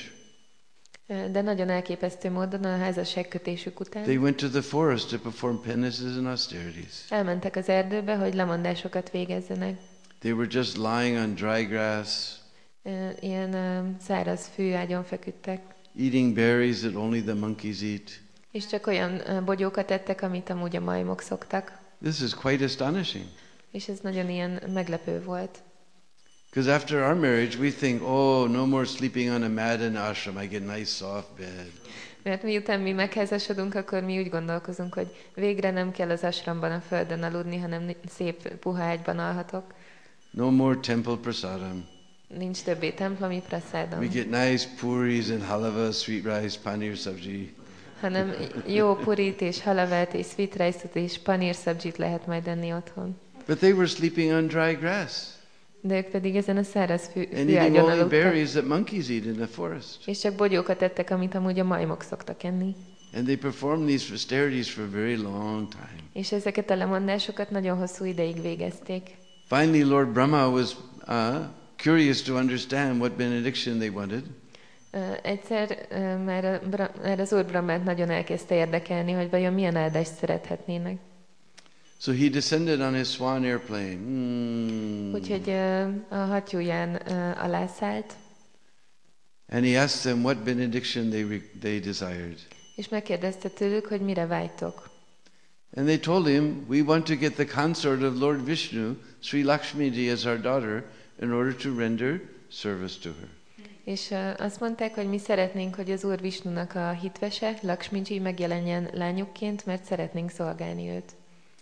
Speaker 2: de nagyon elképesztő módon a házasságkötésük után
Speaker 1: they went to the forest to perform penances and austerities.
Speaker 2: elmentek az erdőbe, hogy lemondásokat végezzenek.
Speaker 1: They were just lying on dry grass,
Speaker 2: ilyen száraz fűágyon feküdtek.
Speaker 1: eating berries that only the monkeys eat.
Speaker 2: És csak olyan bogyókat ettek, amit amúgy a majmok szoktak.
Speaker 1: This is quite astonishing.
Speaker 2: És ez nagyon ilyen meglepő volt.
Speaker 1: Because after our marriage, we think, oh, no more sleeping on a mat in ashram. I get a nice soft bed.
Speaker 2: Mert miután mi megházasodunk, akkor mi úgy gondolkozunk, hogy végre nem kell az ashramban a földön aludni, hanem szép puha ágyban alhatok.
Speaker 1: No more temple prasadam.
Speaker 2: Nincs többé templomi prasádam.
Speaker 1: We get nice puris and halava, sweet rice, paneer sabji.
Speaker 2: Hanem jó purit és halavát és sweet rice-ot és panír szabzsit lehet majd enni otthon.
Speaker 1: But they were sleeping on dry grass.
Speaker 2: De ők pedig ezen a száraz
Speaker 1: fűágyon aludtak. Berries that monkeys eat in the forest.
Speaker 2: És csak bogyókat ettek, amit amúgy a majmok szoktak enni.
Speaker 1: And they performed these austerities for a very long time.
Speaker 2: És ezeket a lemondásokat nagyon hosszú ideig végezték.
Speaker 1: Finally, Lord Brahma was curious to understand what benediction they wanted.
Speaker 2: Egyszer már az Úr Brahmát nagyon elkezdte érdekelni, hogy vajon milyen áldást szerethetnének.
Speaker 1: So he descended on his swan airplane.
Speaker 2: Úgyhogy a hattyúján alászállt.
Speaker 1: And he asked them what benediction they desired.
Speaker 2: És megkérdezte tőlük, hogy mire vágytok.
Speaker 1: And they told him, we want to get the consort of Lord Vishnu, Sri Lakshmiji, as our daughter, in order to render service to her.
Speaker 2: És azt mondták, hogy mi szeretnénk, hogy az Úr Vishnunak a hitvese, Lakshmiji megjelenjen lányukként, mert szeretnénk szolgálni őt.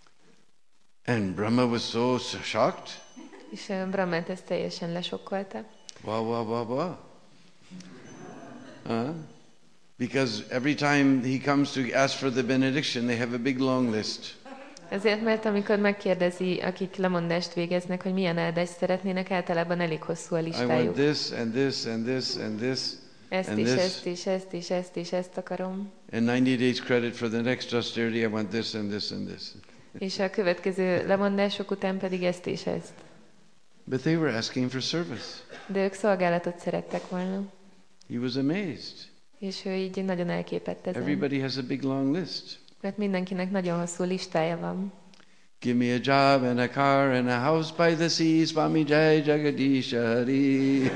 Speaker 1: And Brahma was so shocked.
Speaker 2: És Brahmát ezt teljesen lesokkolta.
Speaker 1: Wow. Because every time he comes to ask for the benediction, they have a big long list.
Speaker 2: Ezért, mert amikor megkérdezi, akik lemondást végeznek, hogy milyen áldást szeretnének, általában elég hosszú a
Speaker 1: I want
Speaker 2: listájuk.
Speaker 1: this and this and this and this
Speaker 2: Ezt
Speaker 1: and
Speaker 2: is,
Speaker 1: this.
Speaker 2: ezt is, ezt is, ezt is, ezt akarom.
Speaker 1: And 90 days credit for the next austerity, I want this and this and this.
Speaker 2: És a következő lemondások után pedig ezt és ezt.
Speaker 1: But they were asking for service.
Speaker 2: De ők szolgálatot szerettek volna.
Speaker 1: He was amazed.
Speaker 2: És ő így nagyon elképett ezen.
Speaker 1: Everybody has a big long list.
Speaker 2: Mert mindenkinek nagyon hosszú listája van.
Speaker 1: Give me a job and a car and a house by the sea, Swami Jai Jagadish Hari.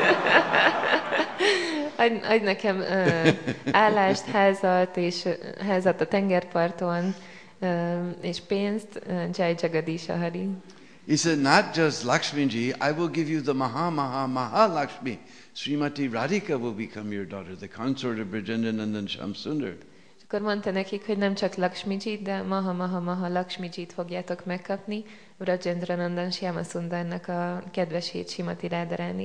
Speaker 2: Adj nekem állást, házat a tengerparton, és pénzt, Jai Jagadisha Hari.
Speaker 1: He said, not just Lakshmiji, I will give you the Maha Lakshmi. Srimati Radhika will become your daughter, the consort of Brajendanandan Shamsundar.
Speaker 2: És akkor mondta nekik, hogy nem csak Lakshmijit, de Maha Lakshmijit fogjátok megkapni, Brajendranandan Shyamasundarnak a kedvesét, Srimati Radharani.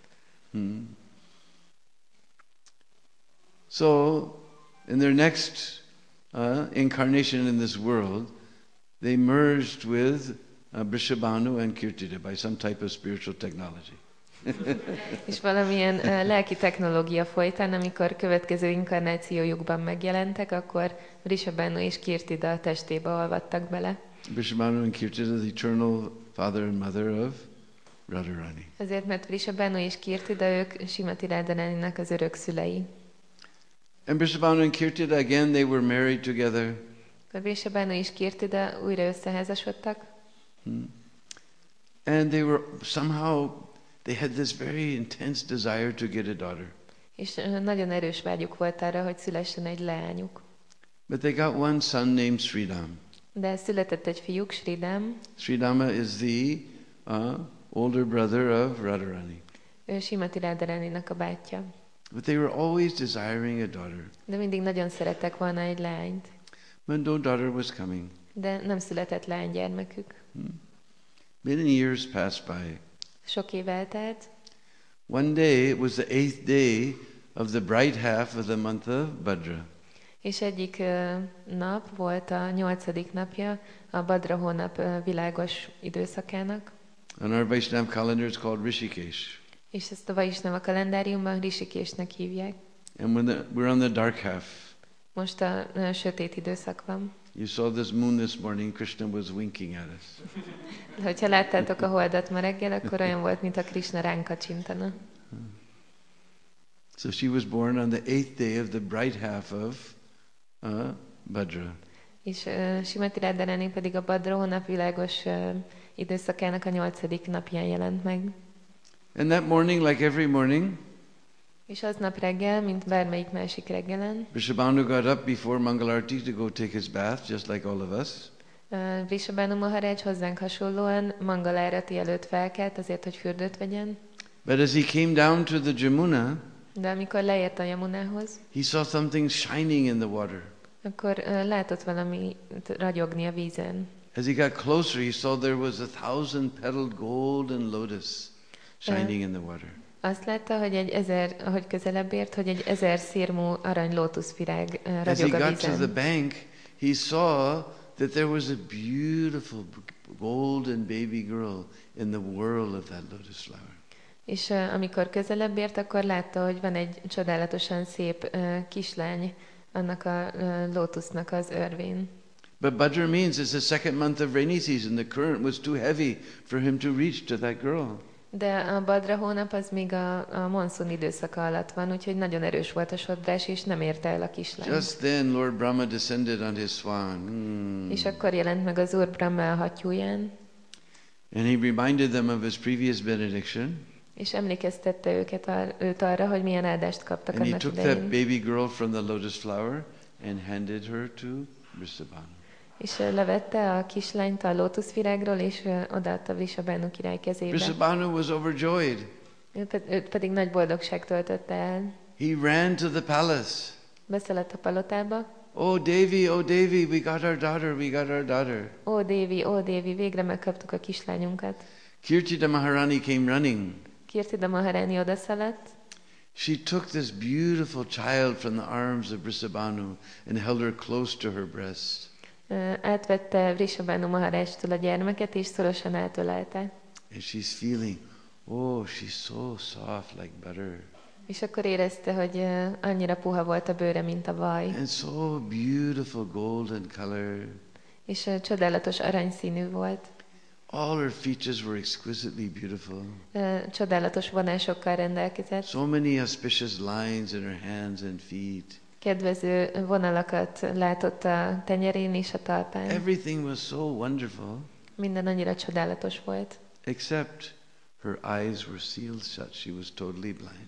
Speaker 1: So, in their next incarnation in this world, they merged with Vrishabhanu and Kirtida by some type of spiritual technology.
Speaker 2: És valamilyen lelki technológia folytán, amikor következő inkarnációjukban megjelentek, akkor Vrishabhanu és Kirtida a testébe olvadtak bele.
Speaker 1: Vrishabhanu and Kirtida, the eternal father and mother of Radharani.
Speaker 2: Ezért, mert Vrishabhanu és Kirtida, ők Srimati Radharaninak az örök szülei.
Speaker 1: And Vrishabhanu and Kirtida, again, they were married together.
Speaker 2: A Vrishabhanu és Kirtida újra összeházasodtak.
Speaker 1: And they were somehow, they had this very intense desire to get a daughter.
Speaker 2: És nagyon erős vágyuk volt arra, hogy szülessen egy leányuk.
Speaker 1: But they got one son named Sridham.
Speaker 2: De született egy fiúk, Sridham.
Speaker 1: Sridhama is the older brother of Radharani.
Speaker 2: Ő Srimati Radharaninak a bátyja.
Speaker 1: But they were always desiring a daughter.
Speaker 2: De mindig nagyon szerettek volna egy leányt.
Speaker 1: But no daughter was coming.
Speaker 2: De nem született leánygyermekük.
Speaker 1: Many years passed by.
Speaker 2: Sok év eltelt.
Speaker 1: One day, it was the 8th day of the bright half of the month of Bhadra.
Speaker 2: És egyik nap volt a 8. napja a Bhadra hónap világos időszakának.
Speaker 1: On our Vaishnava calendar, it's called Rishikesh.
Speaker 2: És ezt a Vaishnava kalendáriumban Rishikeshnek hívják.
Speaker 1: And we're on the dark half.
Speaker 2: Most a sötét időszak van.
Speaker 1: You saw this moon this morning, Krishna was winking at us.
Speaker 2: Hogyha láttátok a holdat ma reggel, akkor olyan volt, mint a Krishna ránk kacsintana.
Speaker 1: So she was born on the 8th day of the bright half of Bhadra.
Speaker 2: És Srimati Radharani pedig a Bhadra hónap világos időszakának a 8. napján jelent meg.
Speaker 1: And that morning, like every morning,
Speaker 2: És aznap reggel, mint bármelyik másik reggelen,
Speaker 1: Vrishabhanu got up before Mangalarti to go take his bath, just like all of us.
Speaker 2: Vrishabhanu Maharaj hozzánk hasonlóan Mangalárati előtt felkelt azért, hogy fürdőt vegyen.
Speaker 1: But as he came down to the Jamuna,
Speaker 2: De amikor leért a Yamunához,
Speaker 1: he saw something shining in the water.
Speaker 2: akkor látott valami ragyogni a vízen.
Speaker 1: As he got closer, he saw there was 1,000 petaled golden lotus shining in the water.
Speaker 2: Azt látta, hogy ahogy közelebb ért, hogy egy 1000 szirmú arany lótuszvirág
Speaker 1: As he
Speaker 2: ragyog a
Speaker 1: got to the
Speaker 2: vízen.
Speaker 1: bank, he saw that there was a beautiful golden baby girl in the whirl of that lotus flower.
Speaker 2: És amikor közelebb ért, akkor látta, hogy van egy csodálatosan szép kislány annak a lótusznak az örvén.
Speaker 1: But Bhadra means it's the second month of rainy season. The current was too heavy for him to reach to that girl.
Speaker 2: De a Bhadra hónap az még a monszun időszaka alatt van, úgyhogy nagyon erős volt a sodrás, és nem érte el a kislány.
Speaker 1: Just then Lord Brahma descended on his swan.
Speaker 2: És akkor jelent meg az Úr Brahma a hattyúján,
Speaker 1: And he reminded them of his previous benediction.
Speaker 2: és emlékeztette őt arra, hogy milyen áldást kaptak
Speaker 1: And he
Speaker 2: annak
Speaker 1: took that
Speaker 2: idején.
Speaker 1: baby girl from the lotus flower and handed her to Vrishabhanu.
Speaker 2: És levette a kislányt a lótuszvirágról, és odaadta Vrishabhanu király kezébe.
Speaker 1: Vrishabhanu was overjoyed.
Speaker 2: Őt pedig nagy boldogság töltötte el.
Speaker 1: He ran to the palace.
Speaker 2: Beszaladt a palotába.
Speaker 1: Oh Devi, we got our daughter.
Speaker 2: Ó Dévi, végre megkaptuk a kislányunkat.
Speaker 1: Kirtida Maharani came running.
Speaker 2: Kirtida Maharani odaszaladt.
Speaker 1: She took this beautiful child from the arms of Vrishabhanu and held her close to her breast.
Speaker 2: Átvette Vrishabhanu Maharajtól a gyermeket, és szorosan átölelte.
Speaker 1: And she's feeling, oh, she's so soft like butter.
Speaker 2: És akkor érezte, hogy annyira puha volt a bőre, mint a vaj.
Speaker 1: And so beautiful golden color.
Speaker 2: És csodálatos aranyszínű volt.
Speaker 1: All her features were exquisitely beautiful.
Speaker 2: Csodálatos vonásokkal rendelkezett.
Speaker 1: So many auspicious lines in her hands and feet.
Speaker 2: Kedvező vonalakat látott a tenyerén és a talpán.
Speaker 1: Everything was so wonderful.
Speaker 2: Minden annyira csodálatos volt.
Speaker 1: Except her eyes were sealed shut. She was totally blind.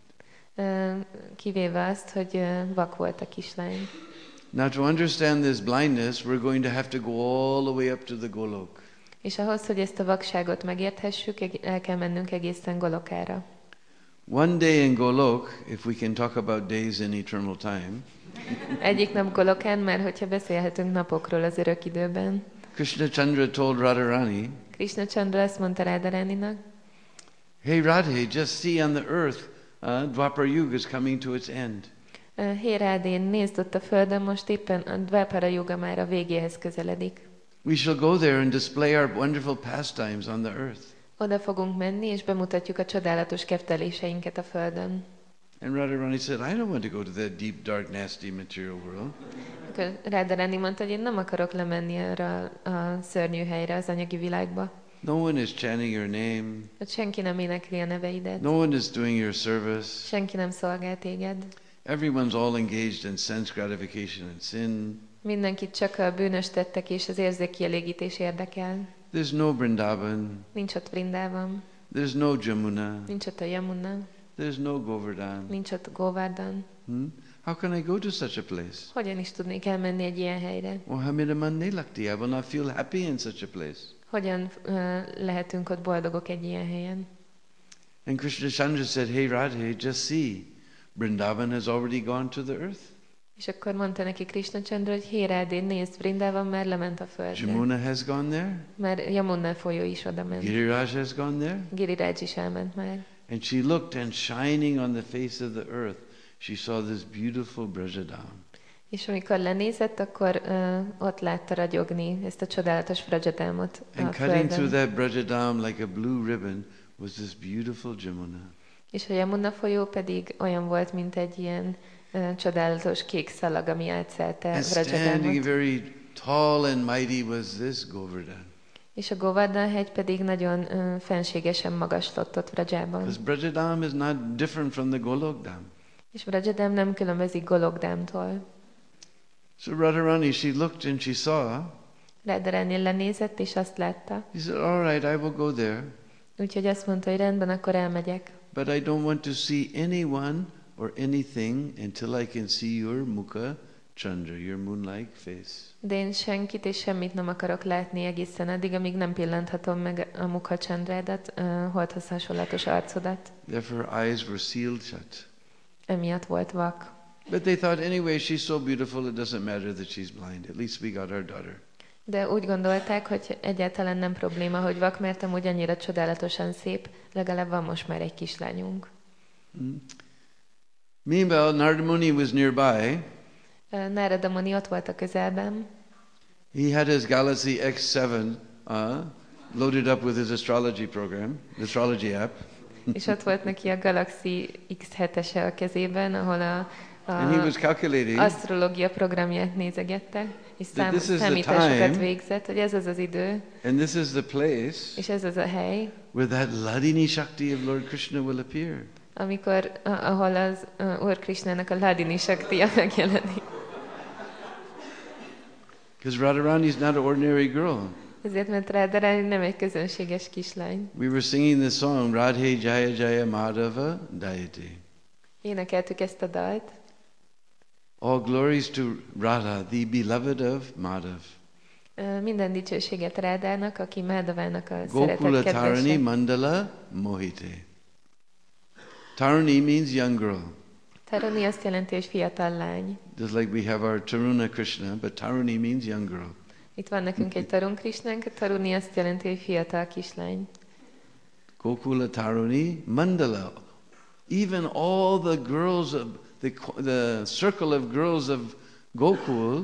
Speaker 2: Kivéve azt, hogy vak volt a kislány.
Speaker 1: Now to understand this blindness, we're going to have to go all the way up to the Golok.
Speaker 2: És ahhoz, hogy ezt a vakságot megérthessük, el kell mennünk egészen Golokára.
Speaker 1: One day in Golok, if we can talk about days in eternal time.
Speaker 2: Egyik nap Golokán, mert hogyha beszélhetünk napokról az örök időben.
Speaker 1: Krishna Chandra told Radharani,
Speaker 2: Krishna Chandra azt mondta Radharaninak,
Speaker 1: hey Radhe, just see on the earth, Dwapara Yuga is coming to its end.
Speaker 2: Hé Rádén, nézd ott a földön, most éppen a Dwapara Yuga már a végéhez közeledik.
Speaker 1: We shall go there and display our wonderful pastimes on the earth.
Speaker 2: Oda fogunk menni, és bemutatjuk a csodálatos kefteléseinket a földön.
Speaker 1: And Radharani said, I don't want to go to that deep, dark, nasty material world.
Speaker 2: Akkor Radharani mondta, hogy én nem akarok lemenni arra a szörnyű helyre, az anyagi világba.
Speaker 1: No one is chanting your name.
Speaker 2: Ott senki nem énekli a neveidet.
Speaker 1: No one is doing your service.
Speaker 2: Senki nem szolgál téged.
Speaker 1: Everyone's all engaged in sense gratification and sin.
Speaker 2: Mindenkit csak a bűnös tettek és az érzékkielégítés érdekel.
Speaker 1: There's no Vrindavan.
Speaker 2: Nincs ott Vrindában.
Speaker 1: There's no Jamuna.
Speaker 2: Nincs ott a Yamuna.
Speaker 1: There's no Govardhan.
Speaker 2: Nincs ott a Govardhan.
Speaker 1: How can I go to such a place?
Speaker 2: Hogyan is tudnék elmenni egy ilyen helyre?
Speaker 1: I will not feel happy in such a place.
Speaker 2: Hogyan lehetünk ott boldogok egy ilyen helyen?
Speaker 1: And Krishna Chandra said, hey Radhe, just see, Vrindavan has already gone to the earth.
Speaker 2: És akkor mondta neki Krishna Chandra, hogy hé Rádén, nézd, Vrindavan már lement a földre.
Speaker 1: Jamuna has gone there.
Speaker 2: Már Yamuna folyó is oda ment.
Speaker 1: Giriraj has gone there.
Speaker 2: Giriraj is elment már.
Speaker 1: And she looked, and shining on the face of the earth, she saw this beautiful Brajadam.
Speaker 2: És amikor lenézett, akkor ott látta ragyogni ezt a csodálatos Brajadamot a
Speaker 1: And cutting through
Speaker 2: földön.
Speaker 1: that Brajadam like a blue ribbon was this beautiful Jamuna.
Speaker 2: És a Yamuna folyó pedig olyan volt, mint egy ilyen csodálatos kék szalag, ami átszelte
Speaker 1: And standing
Speaker 2: Brajadamot.
Speaker 1: very tall and mighty was this Govardhan.
Speaker 2: És a Govardhan hegy pedig nagyon fenségesen magaslott ott Vrajában.
Speaker 1: Because Brajadam is not different from the Golokdam.
Speaker 2: És Vrajadam nem különbözik Golokdámtól.
Speaker 1: So Radharani, she looked and she saw.
Speaker 2: Radharani lenézett, és azt látta.
Speaker 1: He said, all right, I will go there.
Speaker 2: Úgyhogy azt mondta, hogy rendben, akkor elmegyek.
Speaker 1: But I don't want to see anyone or anything until I can see your Mukha Chandra, your moon-like face.
Speaker 2: De én senkit és semmit nem akarok látni egészen addig, amíg nem pillanthatom meg a Mukha Chandrádat, holdhoz hasonlatos arcodat.
Speaker 1: Therefore her eyes were sealed shut.
Speaker 2: Emiatt volt vak.
Speaker 1: But they thought, anyway, she's so beautiful, it doesn't matter that she's blind. At least we got our daughter.
Speaker 2: De úgy gondolták, hogy egyáltalán nem probléma, hogy vak, mert amúgy annyira csodálatosan szép, legalább van most már egy kislányunk.
Speaker 1: Meanwhile, Narada Muni was nearby.
Speaker 2: Narada Muni ott volt a közelben.
Speaker 1: He had his Galaxy X7 loaded up with his astrology program, the astrology app.
Speaker 2: És ott volt neki a Galaxy X7-ese a kezében, ahol a
Speaker 1: And he was calculating
Speaker 2: asztrológia programját nézegette, és
Speaker 1: this is the
Speaker 2: számításokat
Speaker 1: time,
Speaker 2: végzett, hogy ez az az idő,
Speaker 1: and this is the place
Speaker 2: és ez az a hely,
Speaker 1: where that Ladini Shakti of Lord Krishna will appear.
Speaker 2: amikor, ahol az Úr Krishnának a Ladini Shaktiya megjelenik.
Speaker 1: Because Radharani is not an ordinary girl.
Speaker 2: Ezért, mert Radharani nem egy közönséges kislány.
Speaker 1: We were singing this song, Radhe Jaya Jaya Madhava Dayate.
Speaker 2: Énekeltük ezt a dalt.
Speaker 1: All glories to Radha, the beloved of Madhav.
Speaker 2: Minden dicsőséget Rádának, aki Mádavának a
Speaker 1: Gokula
Speaker 2: szeretett
Speaker 1: Tarani
Speaker 2: kedvese.
Speaker 1: Mandala Mohite. Tarani means young girl.
Speaker 2: Tarani azt jelenti, hogy fiatal lány.
Speaker 1: Just like we have our Taruna Krishna, but Tarani means young girl.
Speaker 2: Itt van nekünk egy Tarun Krishnánk, a Taruni azt jelenti, hogy fiatal kislány.
Speaker 1: Gokula Tarani Mandala. Even all the girls of the circle of girls of Gokul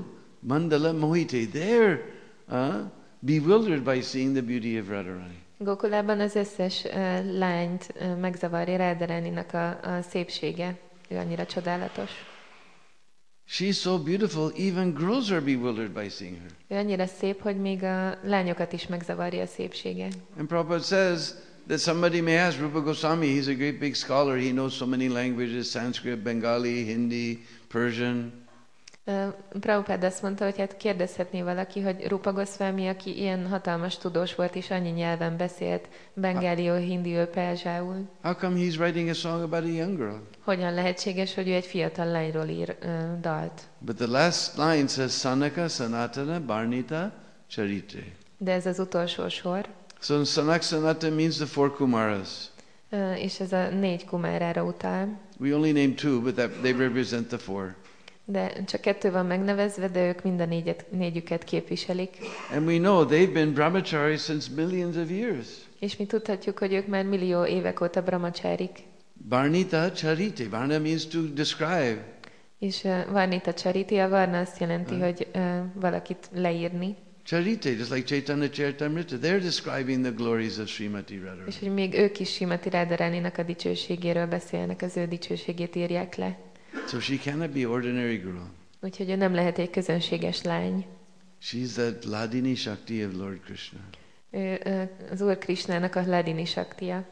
Speaker 1: Mandala Mohite, they're bewildered by seeing the beauty of Radharani.
Speaker 2: Gokulában az összes lányt megzavarja Radharaninak a szépsége. Ő annyira csodálatos.
Speaker 1: She's so beautiful, even girls are bewildered by seeing her.
Speaker 2: Ő annyira szép, hogy még a lányokat is megzavarja a szépsége.
Speaker 1: And Prabhupada says that somebody may ask, Rupa Goswami, he's a great big scholar, he knows so many languages, Sanskrit, Bengali, Hindi, Persian.
Speaker 2: Prabhupada azt mondta, hogy hát kérdezhetné valaki, hogy Rupa Goswami, aki ilyen hatalmas tudós volt, és annyi nyelven beszélt, bengáliul, hindiül, perzsául.
Speaker 1: How come he's writing a song about a young girl?
Speaker 2: Hogyan lehetséges, hogy ő egy fiatal lányról ír dalt?
Speaker 1: But the last line says, Sanaka, Sanatana, Barnita, Charite.
Speaker 2: De ez az utolsó sor.
Speaker 1: So Sanak Sanata means the 4 Kumaras.
Speaker 2: És ez a 4 kumárára utal.
Speaker 1: We only name 2, but they represent the 4.
Speaker 2: De csak 2 van megnevezve, de ők mind a négyüket képviselik.
Speaker 1: And we know they've been brahmacharis since millions of years.
Speaker 2: És mi tudhatjuk, hogy ők már millió évek óta brahmacharik.
Speaker 1: Barnita Charite. Varna means to describe.
Speaker 2: És Varnita Chariti, a Varna azt jelenti, hogy valakit leírni.
Speaker 1: Charite, just like Chaitanya Charitamrita, they're describing the glories of Srimati Radharani.
Speaker 2: És hogy még ők is Srimati Radharaninak a dicsőségéről beszélnek, az ő dicsőségét írják le.
Speaker 1: So she cannot be ordinary girl.
Speaker 2: Úgyhogy ő nem lehet egy közönséges lány.
Speaker 1: She's the Ladini Shakti of Lord Krishna.
Speaker 2: Ő az Úr Krishnának a Ladini Shaktia.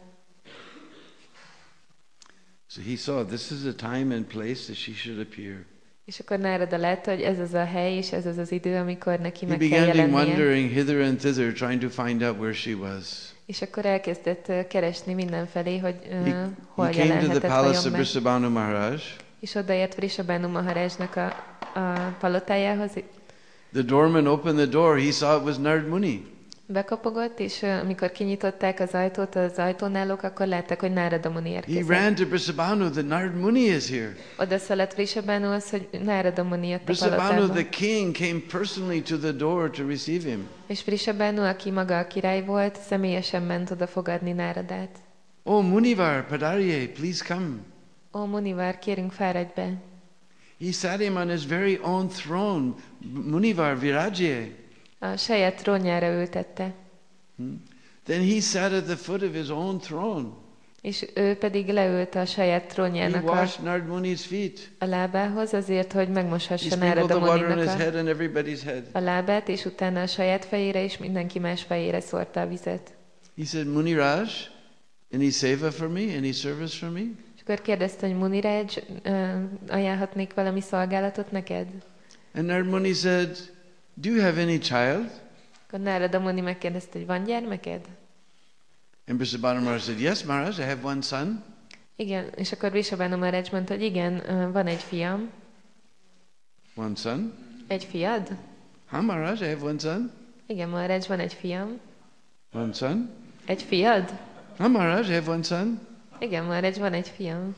Speaker 1: So he saw this is a time and place that she should appear.
Speaker 2: És akkor Nárada látta, hogy ez az a hely, és ez az az idő, amikor neki
Speaker 1: He
Speaker 2: meg kell
Speaker 1: began
Speaker 2: jelennie.
Speaker 1: wandering hither and thither, trying to find out where she was.
Speaker 2: És akkor elkezdett keresni mindenfelé, hogy hol
Speaker 1: He came to the
Speaker 2: jelenhetett
Speaker 1: palace
Speaker 2: vajon
Speaker 1: of
Speaker 2: meg.
Speaker 1: Vrishabhanu Maharaj.
Speaker 2: És odaért Vrishabhanu Maharajnak a palotájához.
Speaker 1: The doorman opened the door. He saw it was Nard Muni.
Speaker 2: Bekapogott, és amikor kinyitották az ajtót az ajtónálók, akkor látták, hogy Nárada Muni
Speaker 1: He
Speaker 2: érkezett.
Speaker 1: ran to Vrishabhanu that Nard Muni is here.
Speaker 2: Oda szaladt Vrishabhanuhoz, hogy Nárada Muni jött a
Speaker 1: Vrishabhanu,
Speaker 2: palotába.
Speaker 1: the king, came personally to the door to receive him.
Speaker 2: És Vrishabhanu, aki maga a király volt, személyesen ment oda fogadni Náradát.
Speaker 1: Oh, Munivar, Padarye, please come.
Speaker 2: Ó, Munivar, kérünk, fáradj be.
Speaker 1: He sat him on his very own throne, Munivar Virajye.
Speaker 2: A saját trónjára ültette.
Speaker 1: Then he sat at the foot of his own throne.
Speaker 2: És ő pedig leült a saját
Speaker 1: He
Speaker 2: trónjának
Speaker 1: washed Nard Muni's feet.
Speaker 2: a lábához azért, hogy
Speaker 1: He
Speaker 2: megmoshassa
Speaker 1: sprinkled
Speaker 2: Nárada
Speaker 1: the water on his
Speaker 2: Muninak
Speaker 1: head and everybody's head.
Speaker 2: a lábát, és utána a saját fejére, és mindenki más fejére szórta a vizet.
Speaker 1: He said, Muniraj, any seva for me? Any service for me?
Speaker 2: És akkor kérdezte, hogy Muniraj, ajánlhatnék valami szolgálatot neked?
Speaker 1: And Nard Muni said, do you have any child?
Speaker 2: Akkor Nárada Muni megkérdezte, hogy van gyermeked?
Speaker 1: And Vrishabhanu Maharaj said, yes, Maharaj, I have one son.
Speaker 2: Igen, és akkor Vrishabhanu Maharaj mondta, hogy igen, van egy fiam.
Speaker 1: One son?
Speaker 2: Egy fiad?
Speaker 1: Huh, Maharaj, I have one son.
Speaker 2: Igen, Maharaj, van egy fiam.
Speaker 1: One son?
Speaker 2: Egy fiad?
Speaker 1: Huh, Maharaj, I have one son.
Speaker 2: Igen, Maharaj, van egy fiam.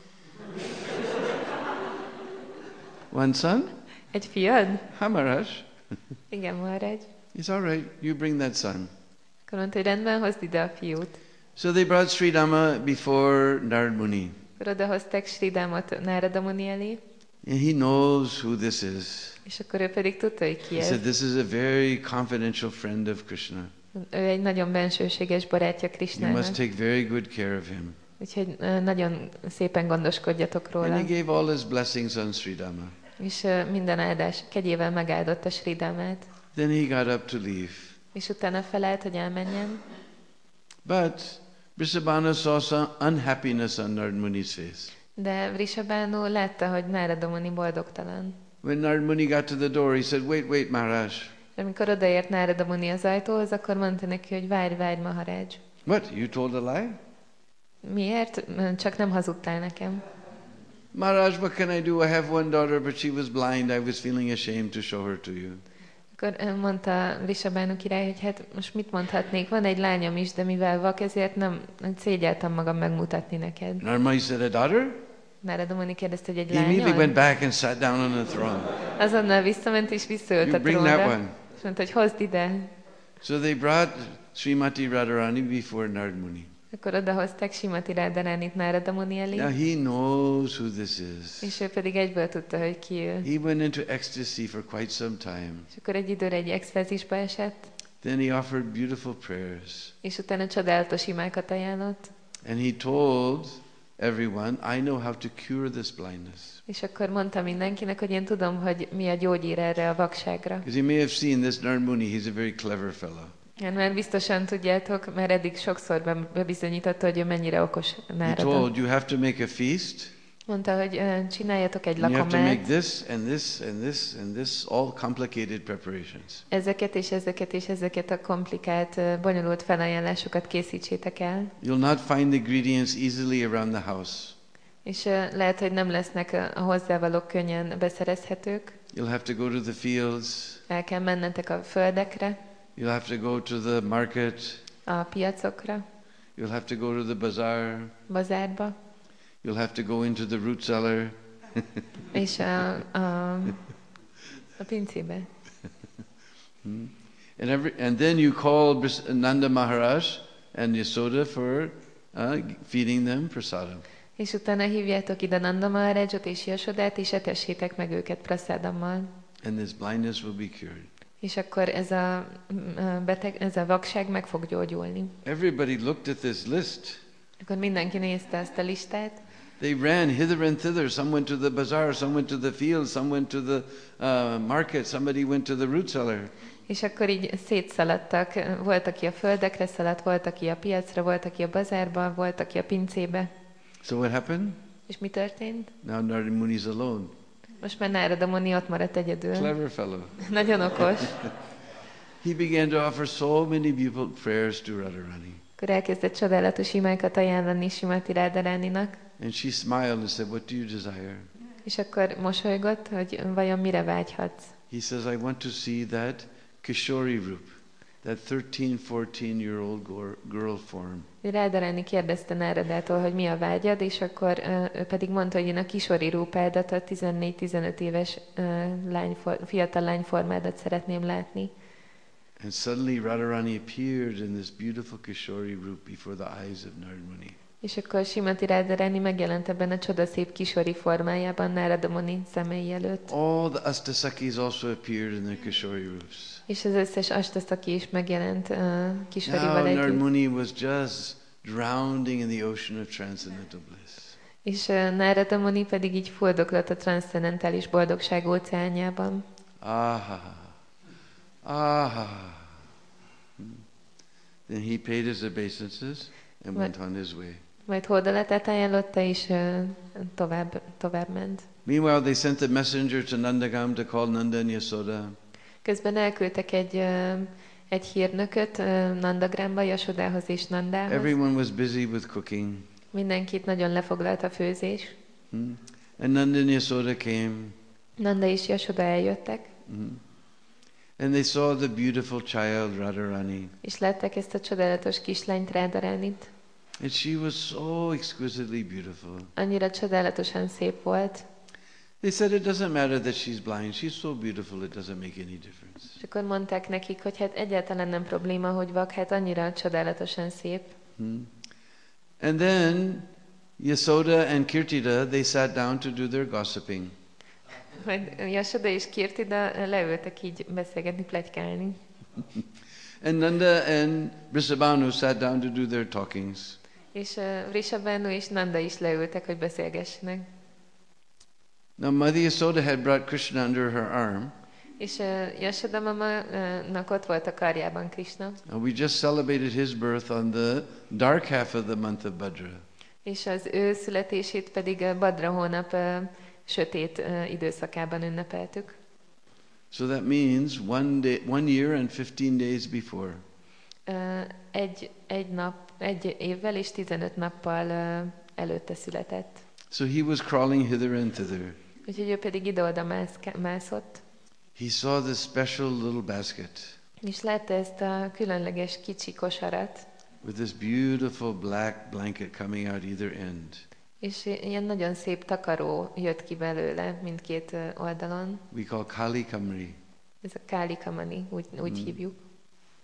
Speaker 1: One son?
Speaker 2: Egy fiad?
Speaker 1: Huh, Maharaj.
Speaker 2: Igen, Maharaj.
Speaker 1: It's all right, you bring that son.
Speaker 2: Akkor mondta, hogy rendben, hozd ide a fiút.
Speaker 1: So they brought Sridama before Nard Muni.
Speaker 2: Akkor odahozták Sridámot Nárada Muni elé,
Speaker 1: And he knows who this is.
Speaker 2: és akkor ő pedig tudta, hogy ki
Speaker 1: He
Speaker 2: ez.
Speaker 1: said, this is a very confidential friend of Krishna.
Speaker 2: Ő egy nagyon bensőséges barátja
Speaker 1: You
Speaker 2: Krisnának.
Speaker 1: must take very good care of him.
Speaker 2: Úgyhogy nagyon szépen gondoskodjatok
Speaker 1: And
Speaker 2: róla.
Speaker 1: he gave all his blessings on Sridama.
Speaker 2: És minden áldás kegyével megáldotta Sridámát.
Speaker 1: Then he got up to leave.
Speaker 2: És utána felállt, hogy elmenjen.
Speaker 1: But Vrishabhanu saw some unhappiness on Nard Muni's face.
Speaker 2: De Vrishabhanu látta, hogy Nárada Muni boldogtalan.
Speaker 1: When Nard Muni got to the door, he said, wait, Maharaj.
Speaker 2: De amikor odaért Nárada Muni az ajtóhoz, akkor mondta neki, hogy várj, Maharaj.
Speaker 1: What, you told a lie?
Speaker 2: Miért? Csak nem hazudtál nekem.
Speaker 1: Maharaj, what can I do? I have one daughter, but she was blind. I was feeling ashamed to show her to you.
Speaker 2: Akkor mondta Vrishabhanu király, hogy hát most mit mondhatnék, van egy lányom is, de mivel vak, ezért nem szégyeltem magam megmutatni neked.
Speaker 1: Nard Muni said, a daughter?
Speaker 2: Nárada Muni kérdezte, hogy egy
Speaker 1: He immediately
Speaker 2: lányom?
Speaker 1: went back and sat down on the throne.
Speaker 2: Azonnal visszament és visszaült
Speaker 1: You
Speaker 2: a
Speaker 1: bring that
Speaker 2: trónra,
Speaker 1: one.
Speaker 2: és mondta, hogy hozd ide.
Speaker 1: So they brought Srimati Radharani before Nard Muni.
Speaker 2: Akkor odahozták Simati Radharánit Nárada Muni elé,
Speaker 1: Now he knows who this is.
Speaker 2: és ő pedig egyből tudta, hogy ki ő.
Speaker 1: He went into ecstasy for quite some time.
Speaker 2: És akkor egy időre egy extázisba esett,
Speaker 1: Then he offered beautiful prayers.
Speaker 2: és utána csodálatos imákat ajánlott,
Speaker 1: And he told everyone, I know how to cure this blindness.
Speaker 2: és akkor mondta mindenkinek, hogy én tudom, hogy mi a gyógyír erre a vakságra.
Speaker 1: Because you may have seen this Narad Muni, he's a very clever fellow.
Speaker 2: Hát már biztosan tudjátok, mert eddig sokszor bebizonyította, hogy ő mennyire okos
Speaker 1: He
Speaker 2: Nárada.
Speaker 1: told, you have to make a feast.
Speaker 2: Mondta, hogy csináljatok egy
Speaker 1: And you have to make
Speaker 2: lakomát,
Speaker 1: this and this and this and this, all complicated preparations.
Speaker 2: ezeket a komplikált, bonyolult felajánlásokat készítsétek el.
Speaker 1: You'll not find the ingredients easily around the house.
Speaker 2: És lehet, hogy nem lesznek a hozzávalók könnyen beszerezhetők.
Speaker 1: You'll have to go to the fields.
Speaker 2: El kell mennetek a földekre,
Speaker 1: You'll have to go to the market.
Speaker 2: a piacokra,
Speaker 1: You'll have to go to the bazaar.
Speaker 2: bazárba,
Speaker 1: You'll have to go into the root cellar.
Speaker 2: és a pincébe.
Speaker 1: And then you call Nanda Maharaj and Yasoda for feeding them prasadam.
Speaker 2: És utána hívjátok ide Nanda Maharajot és Yasodát, és etessétek meg őket prasadammal.
Speaker 1: And this blindness will be cured.
Speaker 2: És akkor ez a vakság meg fog gyógyulni.
Speaker 1: Everybody looked at this list.
Speaker 2: Akkor mindenki nézte ezt a listát.
Speaker 1: They ran hither and thither. Some went to the bazaar, some went to the field, some went to the market, somebody went to the root cellar.
Speaker 2: És akkor így szétszaladtak. Volt, aki a földekre szaladt, volt, aki a piacra, volt, aki a bazárba, volt, aki a pincébe.
Speaker 1: So what happened?
Speaker 2: És mi történt?
Speaker 1: Now Narada Muni's alone.
Speaker 2: Most már Nárada Muni ott maradt egyedül.
Speaker 1: Clever fellow.
Speaker 2: Nagyon okos.
Speaker 1: He began to offer so many beautiful prayers to Radharani.
Speaker 2: Akkor elkezdett csodálatos imákat ajánlani Simati Radharáninak.
Speaker 1: And she smiled and said, what do you desire?
Speaker 2: És akkor mosolygott, hogy vajon mire vágyhatsz.
Speaker 1: He says, I want to see that Kishori Rup, that 13-14-year-old girl form.
Speaker 2: Radharani kérdezte Náradától, hogy mi a vágyad, és akkor ő pedig mondta, hogy én a Kishori Rúpádat, a 14-15 éves fiatal lányformádat szeretném látni.
Speaker 1: And suddenly Radharani appeared in this beautiful Kishori Rup before the eyes of Narada Muni.
Speaker 2: És akkor Simati Radharani megjelent ebben a csodaszép Kishori formájában Nárada Muni szemei előtt.
Speaker 1: All the Astasakis also appeared in the Kishori Rups.
Speaker 2: És az összes Astasaki is megjelent Kishorival
Speaker 1: Now Narada
Speaker 2: együtt.
Speaker 1: Muni was just drowning in the ocean of transcendental bliss.
Speaker 2: És Nárada Muni pedig így fordoklott a transzcendentális boldogság óceánjában.
Speaker 1: Aha. Aha. Then he paid his obeisances and went on his way.
Speaker 2: Majd hódolatát ajánlotta, és tovább ment.
Speaker 1: Meanwhile, they sent a messenger to Nandagam to call Nanda and Yasoda.
Speaker 2: Közben elküldtek egy hírnököt Nandagramba, Yasodához és Nandához.
Speaker 1: Everyone was busy with cooking.
Speaker 2: Mindenkit nagyon lefoglalt a főzés.
Speaker 1: And Nanda and Yasoda came.
Speaker 2: Nanda és Yasoda eljöttek.
Speaker 1: And they saw the beautiful child Radharani.
Speaker 2: És látták ezt a csodálatos kislányt, Radharánit.
Speaker 1: And she was so exquisitely beautiful.
Speaker 2: Annyira csodálatosan szép volt.
Speaker 1: They said it doesn't matter that she's blind. She's so beautiful it doesn't make any difference.
Speaker 2: És akkor mondták nekik, hogy hát egyáltalán nem probléma, hogy vak, hát annyira csodálatosan szép.
Speaker 1: And then Yasoda and Kirtida, they sat down to do their gossiping.
Speaker 2: Majd Yasoda és Kirtida leültek így beszélgetni, pletykálni.
Speaker 1: And Nanda and Vrishabhanu sat down to do their talkings.
Speaker 2: És Vrishabhanu és Nanda is leültek, hogy beszélgessenek.
Speaker 1: Now Mother Yasoda had brought Krishna under her arm.
Speaker 2: És Yasoda mama-nak ott volt a karjában Krishna.
Speaker 1: We just celebrated his birth on the dark half of the month of Bhadra.
Speaker 2: És az ő születését pedig Badra hónap sötét időszakában ünnepeltük.
Speaker 1: So that means 1 year and 15 days before.
Speaker 2: Egy évvel és 15 nappal előtte született.
Speaker 1: So he was crawling hither and thither.
Speaker 2: Úgyhogy ő pedig ide-oda mászott.
Speaker 1: He saw this special little basket.
Speaker 2: És látta ezt a különleges kicsi kosarat.
Speaker 1: With this beautiful black blanket coming out either end.
Speaker 2: És ilyen nagyon szép takaró jött ki belőle mindkét oldalon.
Speaker 1: We call Kali Kamri.
Speaker 2: Ez a Kali Kamani, úgy hívjuk.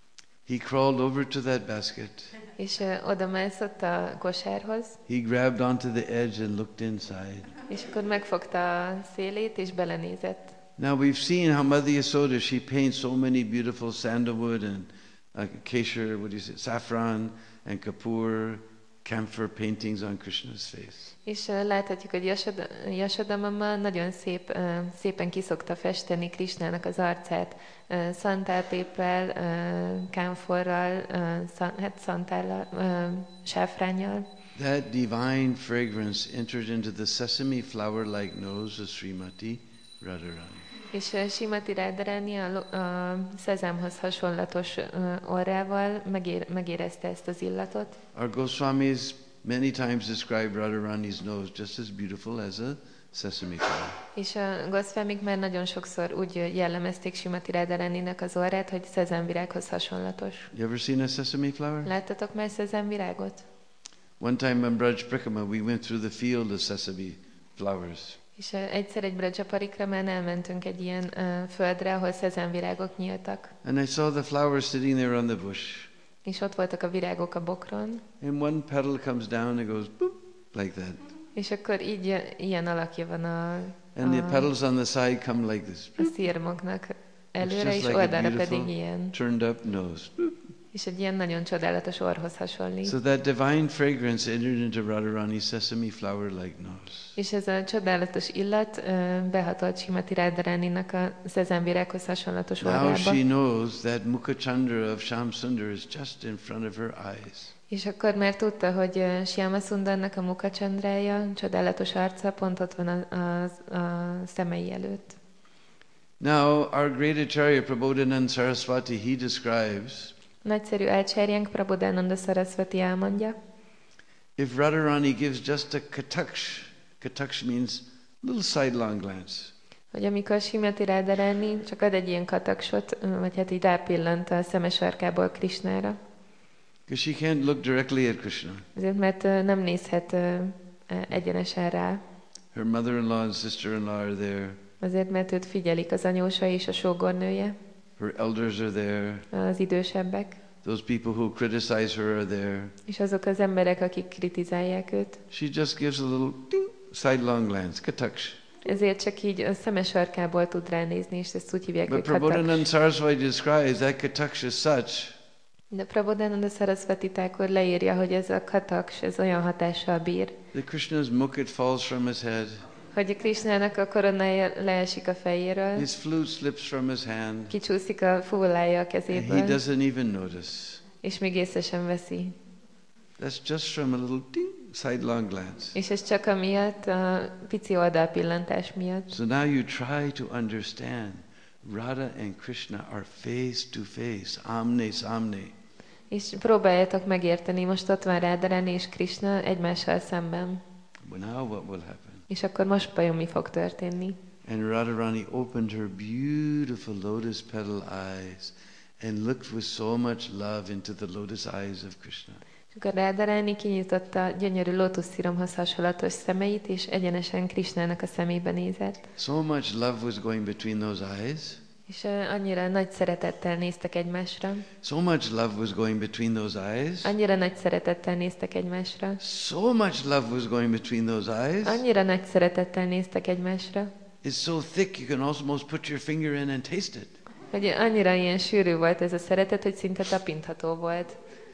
Speaker 1: He crawled over to that basket.
Speaker 2: És oda mászott a kosárhoz,
Speaker 1: He grabbed onto the edge and looked inside.
Speaker 2: és akkor megfogta a szélét, és belenézett.
Speaker 1: Now we've seen how Mother Yasoda, she paints so many beautiful sandalwood and acacia, what do you say, saffron and kapoor, camphor paintings on Krishna's face.
Speaker 2: És láthatjuk, hogy Yasoda mama nagyon szépen kiszokta festeni Krisnának az arcát, szantálpéppel, kámforral, szantállal, sáfránnyal.
Speaker 1: That divine fragrance entered into the sesame flower-like nose of Srimati Radharani.
Speaker 2: És Srimati Radharani a szezámhoz hasonlatos orrával megérezte ezt az illatot.
Speaker 1: Our Goswamis many times describe Radharani's nose just as beautiful as a sesame flower.
Speaker 2: És a Goswamik már nagyon sokszor úgy jellemezték Srimati Radharaninak az orrát, hogy szezámvirághoz hasonlatos.
Speaker 1: You ever seen a sesame flower?
Speaker 2: Láttatok már szezámvirágot?
Speaker 1: One time on Braj Prikrama, we went through the field of sesame flowers.
Speaker 2: És egyszer egy Braja Parikramán elmentünk egy ilyen földre, ahol szezámvirágok nyíltak.
Speaker 1: And I saw the flowers sitting there on the bush.
Speaker 2: És ott voltak a virágok a bokron.
Speaker 1: And one petal comes down and goes boop, like that.
Speaker 2: És akkor így ilyen alakja van
Speaker 1: And the petals on the side come like this.
Speaker 2: a szirmoknak előre,
Speaker 1: It's
Speaker 2: és
Speaker 1: just like a
Speaker 2: oldalra
Speaker 1: beautiful
Speaker 2: pedig ilyen.
Speaker 1: turned up nose. Boop.
Speaker 2: És egy ilyen nagyon csodálatos orrhoz hasonlít.
Speaker 1: So that divine fragrance entered into Radharani's sesame flower-like nose.
Speaker 2: És ez a csodálatos illat behatolt Srimati Radharaninak a szezámvirághoz hasonlatos
Speaker 1: Now
Speaker 2: orrába.
Speaker 1: she knows that Mukha Chandra of Shyam Sundar is just in front of her eyes.
Speaker 2: És akkor már tudta, hogy Shyama Sundarnak a Mukha Chandrája, csodálatos arca pont ott van a szemei előtt.
Speaker 1: Now our great Acharya Prabodhanand Saraswati, he describes
Speaker 2: Nagyszerű ácsárjánk Prabodhananda Saraswati elmondja,
Speaker 1: if Radharani gives just a kataksh means little sidelong glance.
Speaker 2: hogy amikor Srimati Radharani csak ad egy ilyen kataksot, vagy hát így rápillant a szemes arkából Krishnára.
Speaker 1: Because she can't look directly at Krishna.
Speaker 2: Azért, mert nem nézhet egyenesen rá.
Speaker 1: Her mother-in-law and sister-in-law are there.
Speaker 2: Azért, mert őt figyelik az anyósa és a sógornője,
Speaker 1: Her elders are there.
Speaker 2: az idősebbek,
Speaker 1: Those people who criticize her are there.
Speaker 2: és azok az emberek, akik kritizálják őt.
Speaker 1: She just gives a little ding, sidelong glance, kataksh.
Speaker 2: Ezért csak így a szemes arkából tud ránézni, és ezt úgy hívják,
Speaker 1: But
Speaker 2: hogy
Speaker 1: Prabodhanand
Speaker 2: kataks.
Speaker 1: Saraswati describes that kataksh is such
Speaker 2: De Prabodhananda Saraswati Thakur leírja, hogy ez a kataks, ez olyan hatással bír,
Speaker 1: that Krishna's mukut falls from his head.
Speaker 2: hogy Krishnának a koronája leesik a fejéről,
Speaker 1: His flute slips from his hand.
Speaker 2: kicsúszik a fúlája a
Speaker 1: And he
Speaker 2: kezéből,
Speaker 1: doesn't even notice.
Speaker 2: és még észre sem veszi.
Speaker 1: That's just from a little ding, sidelong glance.
Speaker 2: És ez csak amiatt, a pici oldalpillantás miatt.
Speaker 1: So now you try to understand. Radha and Krishna are face to face, amne samne.
Speaker 2: És próbáljátok megérteni, most ott van Radharani és Krishna egymással szemben.
Speaker 1: Well, now what will happen?
Speaker 2: És akkor most vajon mi fog történni?
Speaker 1: And Radharani opened her beautiful lotus petal eyes and looked with so much love into the lotus eyes of Krishna.
Speaker 2: És akkor Radharani kinyitotta gyönyörű lótuszsziromhoz hasonlatos szemeit, és egyenesen Krishnának a szemébe nézett.
Speaker 1: So much love was going between those eyes.
Speaker 2: És annyira nagy szeretettel néztek egymásra.
Speaker 1: So much love was going between those eyes.
Speaker 2: Annyira nagy szeretettel néztek egymásra.
Speaker 1: So much love was going between those eyes.
Speaker 2: Annyira nagy szeretettel néztek egymásra,
Speaker 1: It's so thick you can almost put your finger in and taste it.
Speaker 2: hogy annyira ilyen sűrű volt ez a szeretet, hogy szinte tapintható volt.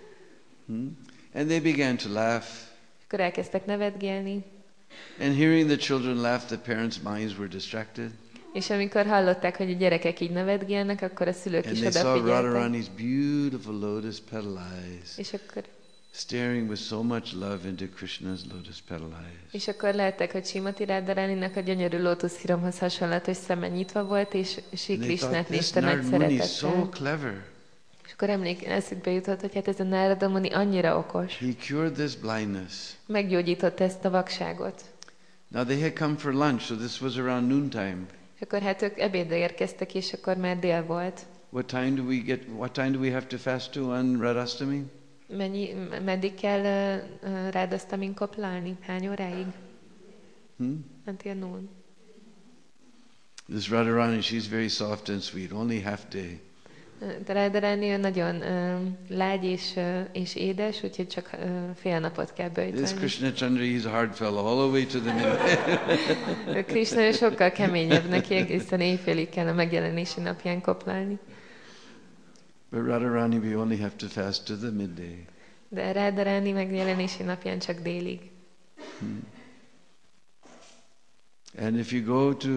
Speaker 1: And they began to laugh.
Speaker 2: Akkor elkezdtek nevetgélni,
Speaker 1: And hearing the children laugh, the parents' minds were distracted.
Speaker 2: és amikor hallották, hogy a gyerekek így nevetgélnek, akkor a szülők
Speaker 1: And
Speaker 2: is
Speaker 1: they saw
Speaker 2: odafigyeltek.
Speaker 1: Radharani's beautiful lotus petal eyes
Speaker 2: És akkor,
Speaker 1: staring with so much love into Krishna's lotus petal eyes.
Speaker 2: és akkor látták, hogy Srimati Radharaninak a gyönyörű lótuszsziromhoz hasonlatos szeme nyitva volt, és Sri
Speaker 1: And they thought,
Speaker 2: Krishnát
Speaker 1: this
Speaker 2: nézte nagy
Speaker 1: Narada Muni is so
Speaker 2: szeretettel.
Speaker 1: clever.
Speaker 2: És akkor eszükbe jutott, hogy hát ez a Narada Muni annyira okos.
Speaker 1: He cured this blindness.
Speaker 2: Meggyógyította ezt a vakságot.
Speaker 1: Now they had come for lunch, so this was around noontime.
Speaker 2: És akkor hát ők ebédre érkeztek, és akkor már dél volt.
Speaker 1: What time do we have to fast to on Radhastami?
Speaker 2: Meddig kell Radhasztamin koplalni? Hány óráig? Until noon.
Speaker 1: This Radharani, she's very soft and sweet, only half day.
Speaker 2: De Radharani ő nagyon lágy és édes, úgyhogy csak fél napot kell
Speaker 1: This
Speaker 2: böjtölni.
Speaker 1: Krishna Chandra, he's a hard fellow, all the way to the midday.
Speaker 2: Krishna ő sokkal keményebb, neki egészen éjfélig kell a megjelenési napján koplálni.
Speaker 1: But Radharani, we only have to fast to the midday.
Speaker 2: De Radharani megjelenési napján csak délig.
Speaker 1: And if you go to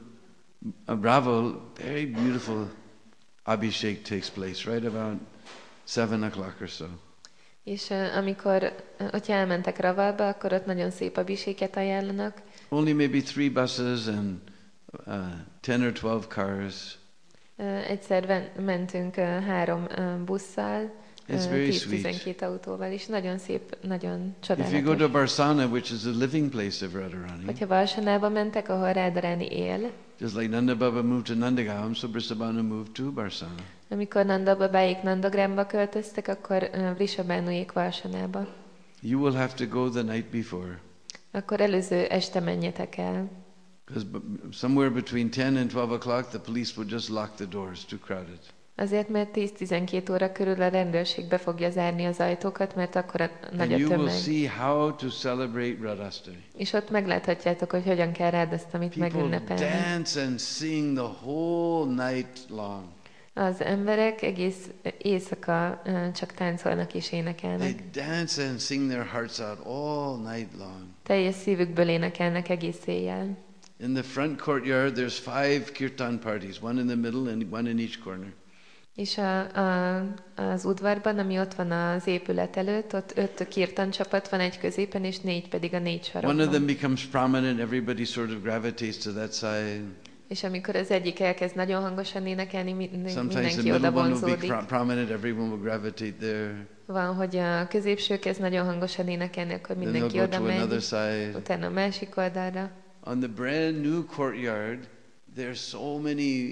Speaker 1: Raval, very beautiful Abhishek takes place right about 7:00 or so.
Speaker 2: És hogyha elmentek Ravalba, akkor ott nagyon szép abhiséket ajánlanak.
Speaker 1: Only maybe 3 buses and 10 or 12 cars.
Speaker 2: Egyszer mentünk 3 busszal,
Speaker 1: It's very sweet.
Speaker 2: 10-12 autóval, és nagyon szép, nagyon
Speaker 1: If you go
Speaker 2: csodálatos.
Speaker 1: to Barsana, which is the living place of Radharani,
Speaker 2: Hogyha Varsanába mentek, ahol Radharani él,
Speaker 1: just like Nanda Baba moved to Nandagam, so Vrishabhanu moved to Barsana.
Speaker 2: amikor Nanda babáik Nandagramba költöztek, akkor Vrishabhanuék Varsanába.
Speaker 1: You will have to go the night before,
Speaker 2: Akkor előző este menjetek el.
Speaker 1: because somewhere between 10 and 12 o'clock, the police will just lock the doors, too crowded.
Speaker 2: Azért, mert 10-12 óra körül a rendőrség be fogja zárni az ajtókat, mert akkor nagy
Speaker 1: And
Speaker 2: a
Speaker 1: you will
Speaker 2: tömeg.
Speaker 1: see how to celebrate Radhastami.
Speaker 2: És ott megláthatjátok, hogy hogyan kell Radhastamit
Speaker 1: People
Speaker 2: megünnepelni.
Speaker 1: dance and sing the whole night long.
Speaker 2: Az emberek egész éjszaka csak táncolnak és
Speaker 1: They
Speaker 2: énekelnek.
Speaker 1: dance and sing their hearts out all night long.
Speaker 2: Teljes szívükből énekelnek egész éjjel.
Speaker 1: In the front courtyard, there's 5 kirtan parties, one in the middle and one in each corner.
Speaker 2: És az udvarban, ami ott van az épület előtt, ott 5 kirtan csapat van, egy középen, és 4 pedig a 4
Speaker 1: One of
Speaker 2: sarokban.
Speaker 1: them becomes prominent, everybody sort of gravitates to that side.
Speaker 2: És amikor az egyik elkezd nagyon hangosan énekelni,
Speaker 1: Sometimes the
Speaker 2: mindenki oda
Speaker 1: middle one will be
Speaker 2: vonzódik.
Speaker 1: prominent, everyone will gravitate there.
Speaker 2: Van, hogy a középső kezd nagyon hangosan énekelni, akkor
Speaker 1: Then they'll
Speaker 2: mindenki
Speaker 1: go
Speaker 2: oda
Speaker 1: to another
Speaker 2: megy,
Speaker 1: side.
Speaker 2: utána a másik oldalra.
Speaker 1: On the brand new courtyard, there's so many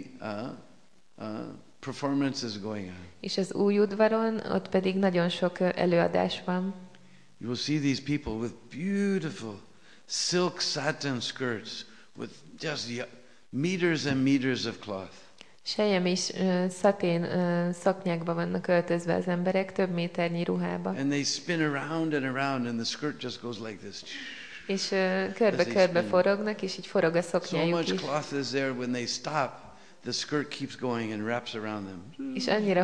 Speaker 1: performances going on.
Speaker 2: És az új udvaron, ott pedig nagyon sok előadás van.
Speaker 1: You will see these people with beautiful silk satin skirts with just meters and meters of cloth.
Speaker 2: Selyem és szatén szaknyákba vannak öltözve az emberek, több méternyi ruhába.
Speaker 1: And they spin around and around, and the skirt just goes like this.
Speaker 2: És körbe-körbe forognak, és így forog a
Speaker 1: So
Speaker 2: szoknyájuk
Speaker 1: much
Speaker 2: is.
Speaker 1: cloth is there, when they stop, the skirt keeps going and wraps around them.
Speaker 2: És annyira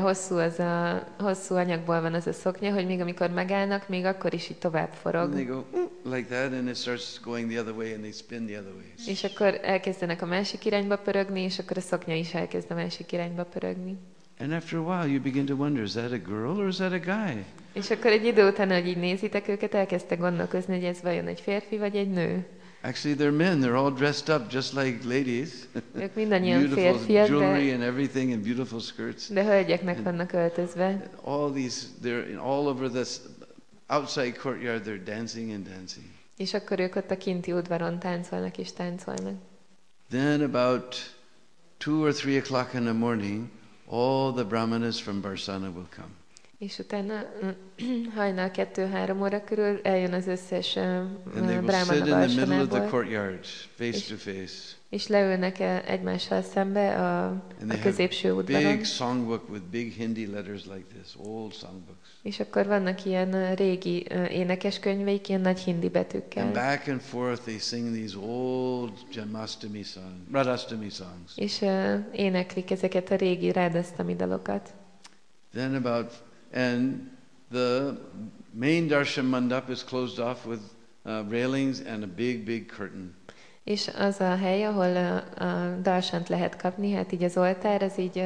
Speaker 2: hosszú anyagból van az a szoknya, hogy még amikor megállnak, még akkor is így tovább
Speaker 1: And
Speaker 2: forog.
Speaker 1: they go like that, and it starts going the other way, and they spin the other way.
Speaker 2: És akkor elkezdenek a másik irányba pörögni, és akkor a szoknya is elkezd a másik irányba pörögni.
Speaker 1: And after a while, you begin to wonder, is that a girl or is that a guy?
Speaker 2: És akkor egy idő után, hogy így nézitek őket, elkezdtek gondolkozni, hogy ez vajon egy férfi vagy egy nő.
Speaker 1: Actually, they're men. They're all dressed up just like ladies.
Speaker 2: Ők mindannyian
Speaker 1: Beautiful
Speaker 2: férfiak,
Speaker 1: jewelry
Speaker 2: de,
Speaker 1: and everything, and beautiful skirts.
Speaker 2: de hölgyeknek vannak öltözve.
Speaker 1: All these, they're all over this outside courtyard. They're dancing and dancing.
Speaker 2: És akkor ők ott a kinti udvaron táncolnak és táncolnak.
Speaker 1: Then about 2 or 3 o'clock in the morning, all the brahmanas from Barsana will come.
Speaker 2: És utána hajnal 2-3 óra körül eljön az összes
Speaker 1: And they will
Speaker 2: brámana
Speaker 1: sit in the middle of the
Speaker 2: Varsanából,
Speaker 1: courtyard, face to face.
Speaker 2: és leülnek egymással szembe a
Speaker 1: And they
Speaker 2: középső
Speaker 1: have
Speaker 2: udvaron.
Speaker 1: big songbook with big Hindi letters like this, old songbooks.
Speaker 2: És akkor vannak ilyen régi énekeskönyveik, ilyen nagy hindi
Speaker 1: And
Speaker 2: betűkkel.
Speaker 1: back and forth they sing these old Janmastami songs, Radhastami songs.
Speaker 2: És éneklik ezeket a régi Radhastami dalokat.
Speaker 1: Then and the main darshan mandap is closed off with railings and a big, big curtain.
Speaker 2: És az a hely, ahol a darsant lehet kapni, hát így az oltár, az így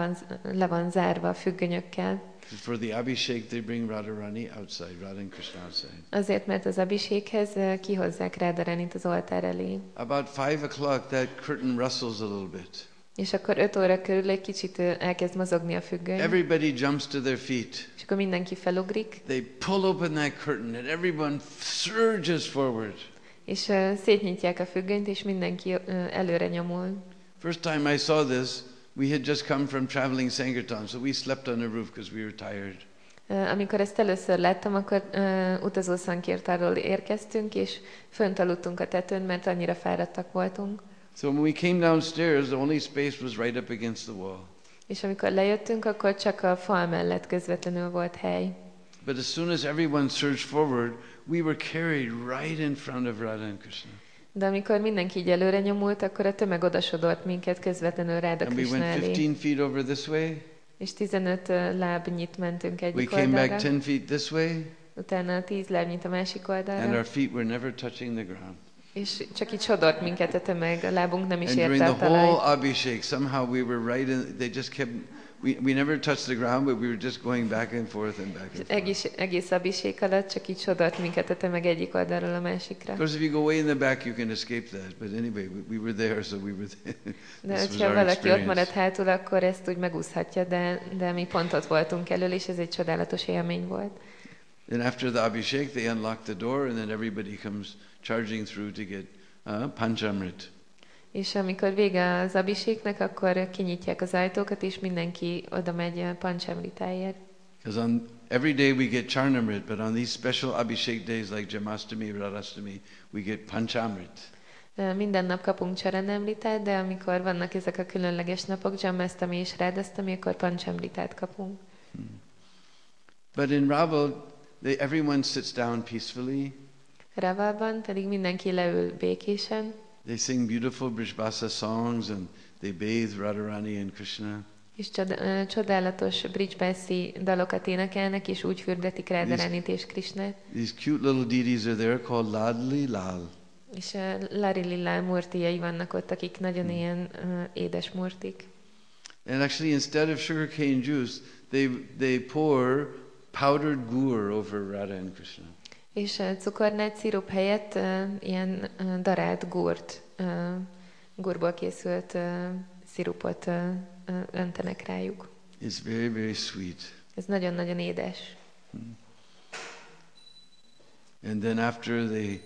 Speaker 2: le van zárva a függönyökkel.
Speaker 1: For the Abhishek, they bring Radharani outside, Radha and Krishna outside.
Speaker 2: Azért, mert az abhisékhez kihozzák Radharanit az oltár elé.
Speaker 1: About 5 o'clock, that curtain rustles a little bit.
Speaker 2: És akkor 5 óra körül egy kicsit elkezd mozogni a függöny.
Speaker 1: Everybody jumps to their feet.
Speaker 2: És akkor mindenki felugrik,
Speaker 1: They pull open that curtain and everyone surges forward.
Speaker 2: és szétnyitják a függönyt, és mindenki előre nyomul.
Speaker 1: First time I saw this, we had just come from traveling Sankirtan, so we slept on the roof because we were tired.
Speaker 2: Amikor ezt először láttam, akkor utazó Szankirtáról érkeztünk, és fönt aludtunk a tetőn, mert annyira fáradtak voltunk.
Speaker 1: So when we came downstairs, the only space was right up against the wall.
Speaker 2: És amikor lejöttünk, akkor csak a fal mellett közvetlenül volt hely.
Speaker 1: But as soon as everyone surged forward, we were carried right in front of Radha and Krishna.
Speaker 2: De amikor mindenki így előre nyomult, akkor a tömeg odasodort minket közvetlenül Ráda
Speaker 1: And we
Speaker 2: Krishna
Speaker 1: went
Speaker 2: elé.
Speaker 1: 15 feet over this way.
Speaker 2: És 15 lábnyit mentünk
Speaker 1: We
Speaker 2: egyik
Speaker 1: came back
Speaker 2: oldalra,
Speaker 1: 10 feet this way,
Speaker 2: utána 10 lábnyit a másik
Speaker 1: and
Speaker 2: oldalra,
Speaker 1: our feet were never touching the ground.
Speaker 2: és csak így sodort minket a tömeg, a lábunk nem is
Speaker 1: And during
Speaker 2: érte
Speaker 1: the
Speaker 2: a
Speaker 1: whole
Speaker 2: talajt.
Speaker 1: Abhishek, somehow we were right in, they just kept, we never touched the ground, but we were just going back and forth and back and forth.
Speaker 2: Egész abhisék alatt csak így sodort minket a tömeg egyik oldalról a másikra.
Speaker 1: Of course, if you go way in the back, you can escape that. But anyway, we were there, so we were there.
Speaker 2: De
Speaker 1: This was
Speaker 2: hogyha
Speaker 1: our
Speaker 2: valaki ott marad
Speaker 1: experience.
Speaker 2: hátul, akkor ezt úgy megúszhatja, de mi pont ott voltunk elől, és ez egy csodálatos élmény volt.
Speaker 1: Then after the Abhishek, they unlock the door, and then everybody comes charging through to get Panchamrit.
Speaker 2: És amikor vége az abhiséknek, akkor kinyitják az ajtókat, és mindenki oda megy Panchamritáért.
Speaker 1: Because on every day we get Charnamrit, but on these special Abhishek days like Jamastami, Radhastami, we get Panchamrit.
Speaker 2: Minden nap kapunk Csaranamritát, de amikor vannak ezek a különleges napok, Jamastami és Radhastami, akkor Panchamritát kapunk.
Speaker 1: But in Raval, everyone sits down peacefully.
Speaker 2: Ravalban pedig mindenki leül békésen,
Speaker 1: They sing beautiful Brijbasa songs and they bathe Radharani and Krishna.
Speaker 2: és csodálatos bridgebaszi dalokat énekelnek, és úgy fürdetik Radharánit és Krishnát.
Speaker 1: These cute little deities are there called Ladli Lal.
Speaker 2: És Lari Lillál murtijai vannak ott, akik nagyon ilyen édes murtik.
Speaker 1: And actually, instead of sugarcane juice, they pour powdered gur over Radha and Krishna.
Speaker 2: És cukornád szirup helyett ilyen darált gurt, gurból készült szirupot öntenek rájuk.
Speaker 1: It's very, very sweet.
Speaker 2: Ez nagyon-nagyon édes.
Speaker 1: And then after they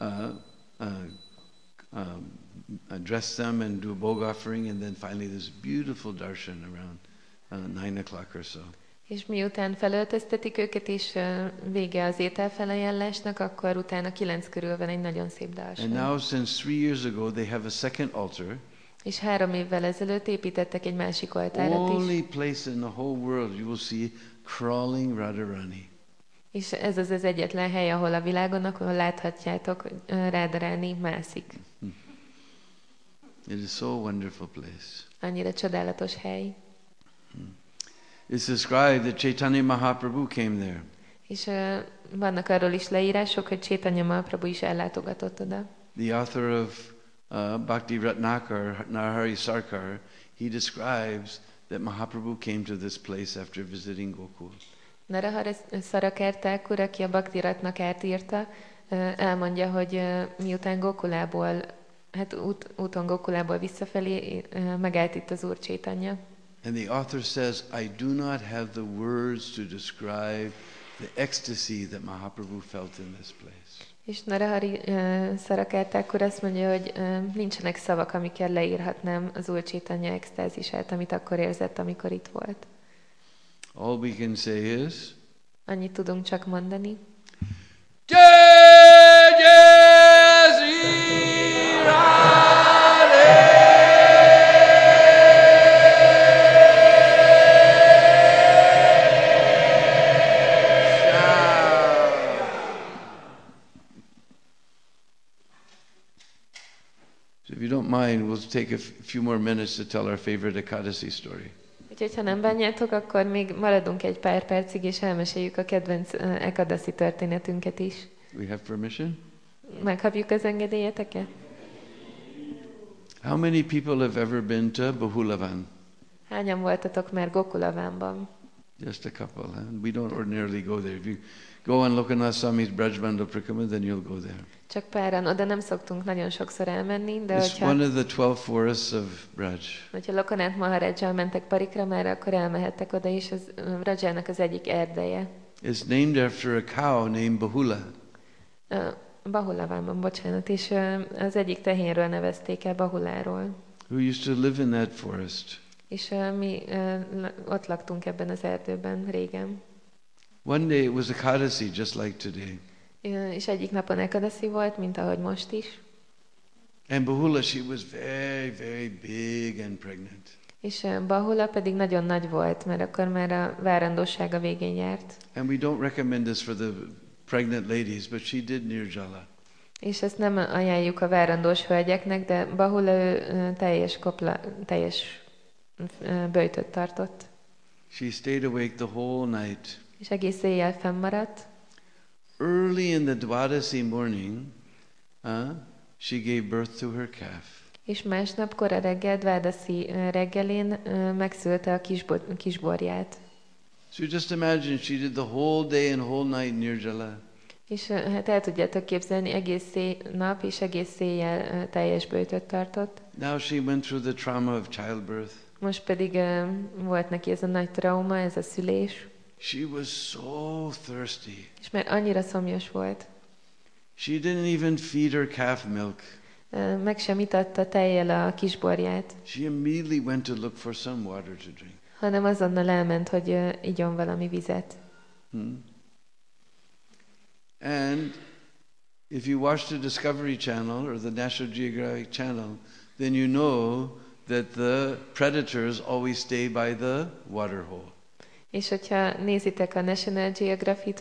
Speaker 1: dress them and do a bog offering, and then finally this beautiful darshan around 9 o'clock or so.
Speaker 2: És miután felöltöztetik őket, és vége az ételfelajánlásnak, akkor utána 9 körül van egy nagyon szép
Speaker 1: And
Speaker 2: darshan.
Speaker 1: now, since 3 years ago, they have a second altar.
Speaker 2: És 3 évvel ezelőtt építettek egy másik oltárat is.
Speaker 1: Only place in the whole world you will see crawling Radharani.
Speaker 2: És ez az egyetlen hely, ahol a világon, ahol láthatjátok, hogy Radharani mászik.
Speaker 1: It is so wonderful place.
Speaker 2: Annyira csodálatos hely.
Speaker 1: It's described that Chaitanya Mahaprabhu came there.
Speaker 2: És vannak arról is leírások, hogy Chaitanya Mahaprabhu is ellátogatott oda.
Speaker 1: The author of Bhakti Ratnakar, Narahari Sarkar, he describes that Mahaprabhu came to this place after visiting Gokul.
Speaker 2: Narahari Sarkar Thakur, aki a Bhakti Ratnakart írta, elmondja, hogy miután Gokulából, úton Gokulából visszafelé megállt itt az Úr Chaitanya.
Speaker 1: And the author says, I do not have the words to describe the ecstasy that Mahaprabhu felt in this place.
Speaker 2: És Narahari Sarkar Thakur azt mondja, hogy nincsenek szavak, amikkel leírhatnám az Úr Chaitanya extázisát, amit akkor érzett, amikor itt volt.
Speaker 1: All we can say is,
Speaker 2: Annyit tudunk csak mondani.
Speaker 1: Jai Jai Sri Radhe! So if you don't mind, we'll take a few more minutes to tell our favorite Ekadasi story.
Speaker 2: Úgyhogy, ha nem bánjátok, akkor még maradunk egy pár percig, és elmeséljük a kedvenc Ekadasi történetünket is.
Speaker 1: We have permission?
Speaker 2: Megkapjuk az engedélyeteket?
Speaker 1: How many people have ever been to Bahulavan?
Speaker 2: Hányan voltatok már Gokulavánban?
Speaker 1: Just a couple. Huh? We don't ordinarily go there. If you go on Lokanath Swami's Brajbandha Prakama, then you'll go there.
Speaker 2: Csak páran, oda nem szoktunk nagyon sokszor elmenni, de
Speaker 1: It's one of the 12 forests of Braj.
Speaker 2: hogyha Lokanath Maharajjal mentek Parikrámára, akkor elmehettek oda, és az Brajának az egyik erdeje.
Speaker 1: It's named after a cow named Bahula.
Speaker 2: Bahulavánban, bocsánat, és az egyik tehénről nevezték el, Bahuláról.
Speaker 1: Who used to live in that forest.
Speaker 2: És mi ott laktunk ebben az erdőben régen.
Speaker 1: One day it was Ekadasi, just like today.
Speaker 2: És egyik napon Ekadasi volt, mint ahogy most is.
Speaker 1: And Bahula, she was very, very big and pregnant.
Speaker 2: És Bahula pedig nagyon nagy volt, mert akkor már a várandósága végén járt.
Speaker 1: And we don't recommend this for the pregnant ladies, but she did Nirjala.
Speaker 2: És ezt nem ajánljuk a várandós hölgyeknek, de Bahula ő teljes böjtöt tartott.
Speaker 1: She stayed awake the whole night.
Speaker 2: És egész éjjel fennmaradt.
Speaker 1: Early in the Dwadasi morning, she gave birth to her calf.
Speaker 2: És másnap kora reggel, Dvádaszi reggelén megszülte a kisborját.
Speaker 1: So just imagine she did the whole day and whole night Nirjala.
Speaker 2: És hát el tudjátok képzelni, egész nap és egész éjjel teljes böjtöt tartott.
Speaker 1: Now she went through the trauma of childbirth.
Speaker 2: Most pedig volt neki ez a nagy trauma, ez a szülés.
Speaker 1: She was so thirsty.
Speaker 2: És már annyira szomjas volt.
Speaker 1: She didn't even feed her calf milk.
Speaker 2: Meg sem itatta tejjel a kisborját.
Speaker 1: She immediately went to look for some water to drink.
Speaker 2: Hanem azonnal elment, hogy igyon valami vizet.
Speaker 1: And if you watch the Discovery Channel or the National Geographic Channel, then you know that the predators always stay by the water hole.
Speaker 2: És hogyha nézitek a National Geographic-t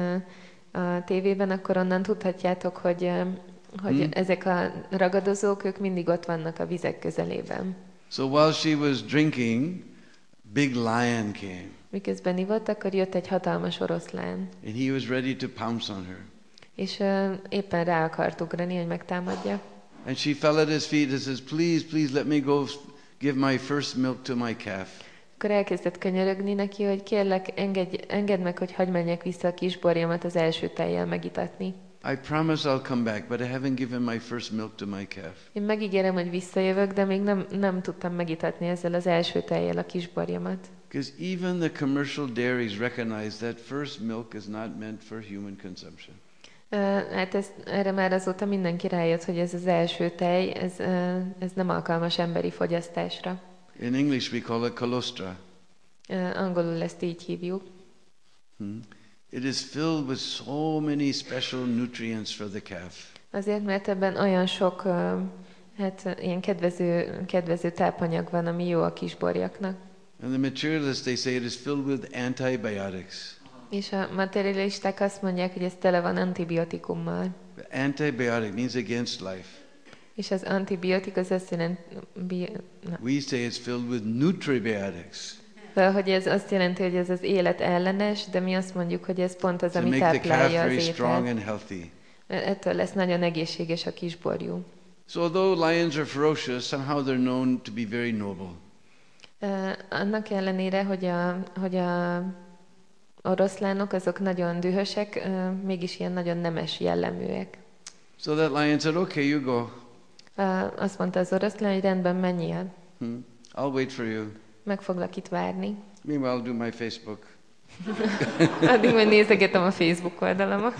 Speaker 2: a tévében, akkor onnan tudhatjátok, hogy ezek a ragadozók, ők mindig ott vannak a vizek közelében.
Speaker 1: So while she was drinking, big lion came.
Speaker 2: Miközben ivott, akkor jött egy hatalmas oroszlán.
Speaker 1: And he was ready to pounce on her.
Speaker 2: És éppen rá akart ugrani, hogy megtámadja.
Speaker 1: And she fell at his feet and says, please let me go give my first milk to my calf.
Speaker 2: Akkor elkezdett könyörögni neki, hogy kérlek, engedd meg, hogy hadd menjek vissza a kisborjamat az első tejjel megitatni.
Speaker 1: I promise I'll come back, but I haven't given my first milk to my calf.
Speaker 2: Én megígérem, hogy visszajövök, de még nem tudtam megitatni ezzel az első tejjel a kisborjamat.
Speaker 1: Because even the commercial dairies recognize that first milk is not meant for human consumption.
Speaker 2: Hát erre már azóta mindenki rájött, hogy ez az első tej, ez nem alkalmas emberi fogyasztásra.
Speaker 1: In English we call it colostra.
Speaker 2: Angolul ezt így hívjuk.
Speaker 1: It is filled with so many special nutrients for the calf.
Speaker 2: Azért, mert ebben olyan sok ilyen kedvező tápanyag van, ami jó a kisborjaknak.
Speaker 1: And the materialists, they say it is filled with antibiotics.
Speaker 2: És a materialisták azt mondják, hogy ez tele van antibiotikummal.
Speaker 1: Antibiotic means against life.
Speaker 2: És az antibiotik az azt jelenti...
Speaker 1: We say it's filled with nutribiotics.
Speaker 2: Hogy ez azt jelenti, hogy ez az élet ellenes, de mi azt mondjuk, hogy ez pont az, ami táplálja az ételt. Ettől lesz nagyon egészséges a kisborjú.
Speaker 1: So although lions are ferocious, somehow they're known to be very noble.
Speaker 2: Annak ellenére, hogy a oroszlánok azok nagyon dühösek, mégis ilyen nagyon nemes jelleműek.
Speaker 1: So that lion said, okay, you go.
Speaker 2: Azt mondta az oroszlán, hogy rendben, menjél.
Speaker 1: I'll wait for you.
Speaker 2: Meg foglak itt várni.
Speaker 1: Meanwhile, I'll do my Facebook.
Speaker 2: Addig majd nézegetem a Facebook oldalamat.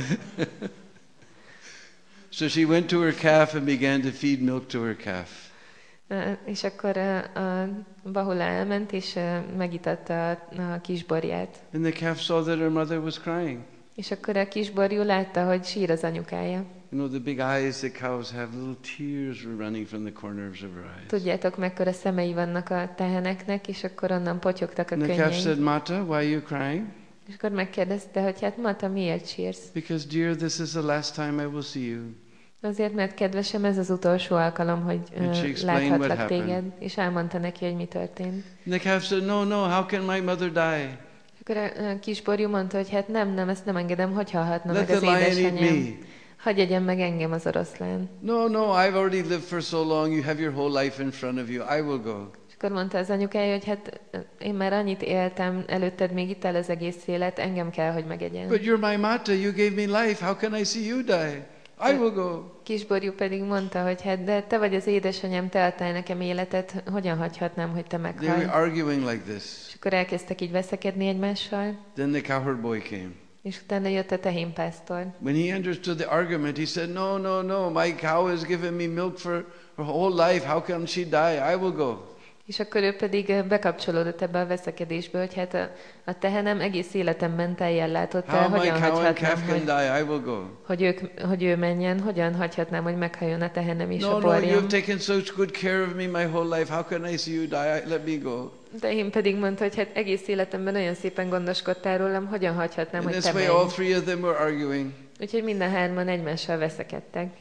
Speaker 1: So she went to her calf and began to feed milk to her calf.
Speaker 2: És akkor a Bahula elment, és megitatta a kisborját.
Speaker 1: And the calf saw that her mother was crying.
Speaker 2: És akkor a kisborjú látta, hogy sír az anyukája.
Speaker 1: You know, the big eyes that cows have, little tears were running from the corners of her eyes.
Speaker 2: Tudjátok, mekkora szemei vannak a teheneknek, és akkor onnan potyogtak a könnyei.
Speaker 1: And the calf said, Mata, why are you crying?
Speaker 2: És akkor megkérdezte, hogy hát Mata, miért sírsz?
Speaker 1: Because dear, this is the last time I will see you.
Speaker 2: Azért, mert kedvesem, ez az utolsó alkalom, hogy láthatlak téged. És elmondta neki, hogy mi történt.
Speaker 1: And the calf said, no, how can my mother die?
Speaker 2: Akkor a kisborjú mondta, hogy hát nem, ezt nem engedem, hogy halhatna meg az édesanyám. Hagyj egyen meg engem az oroszlán.
Speaker 1: No, I've already lived for so long, you have your whole life in front of you, I will go.
Speaker 2: És akkor mondta az anyukája, hogy hát én már annyit éltem, előtted még itt el az egész élet, engem kell, hogy megegyen.
Speaker 1: But you're my mata, you gave me life, how can I see you die? I will go.
Speaker 2: Kisborjú pedig mondta, hogy hát de te vagy az édesanyám, te adtál nekem életet, hogyan hagyhatnám, hogy te meghalj?
Speaker 1: They were arguing like this.
Speaker 2: És akkor elkezdtek így veszekedni egymással.
Speaker 1: Then the cowherd boy came.
Speaker 2: És utána jött a tehénpásztor.
Speaker 1: When he understood the argument, he said, no, my cow has given me milk for her whole life, how can she die? I will go.
Speaker 2: És akkor ő pedig bekapcsolódott ebbe a veszekedésbe, hogy hát a tehenem egész életemben tejjel látott el, hogyan hagyhatnám, hogy ő menjen, hogyan hagyhatnám, hogy meghajjon a tehenem és a borjam.
Speaker 1: No, you've taken such good care of me my whole life. How can I see you die? Let me go.
Speaker 2: De én pedig mondta, hogy hát egész életemben olyan szépen gondoskodtál rólam, hogyan hagyhatnám, hogy te menj.
Speaker 1: All three of them were arguing.
Speaker 2: Úgyhogy minden hárman egymással veszekedtek.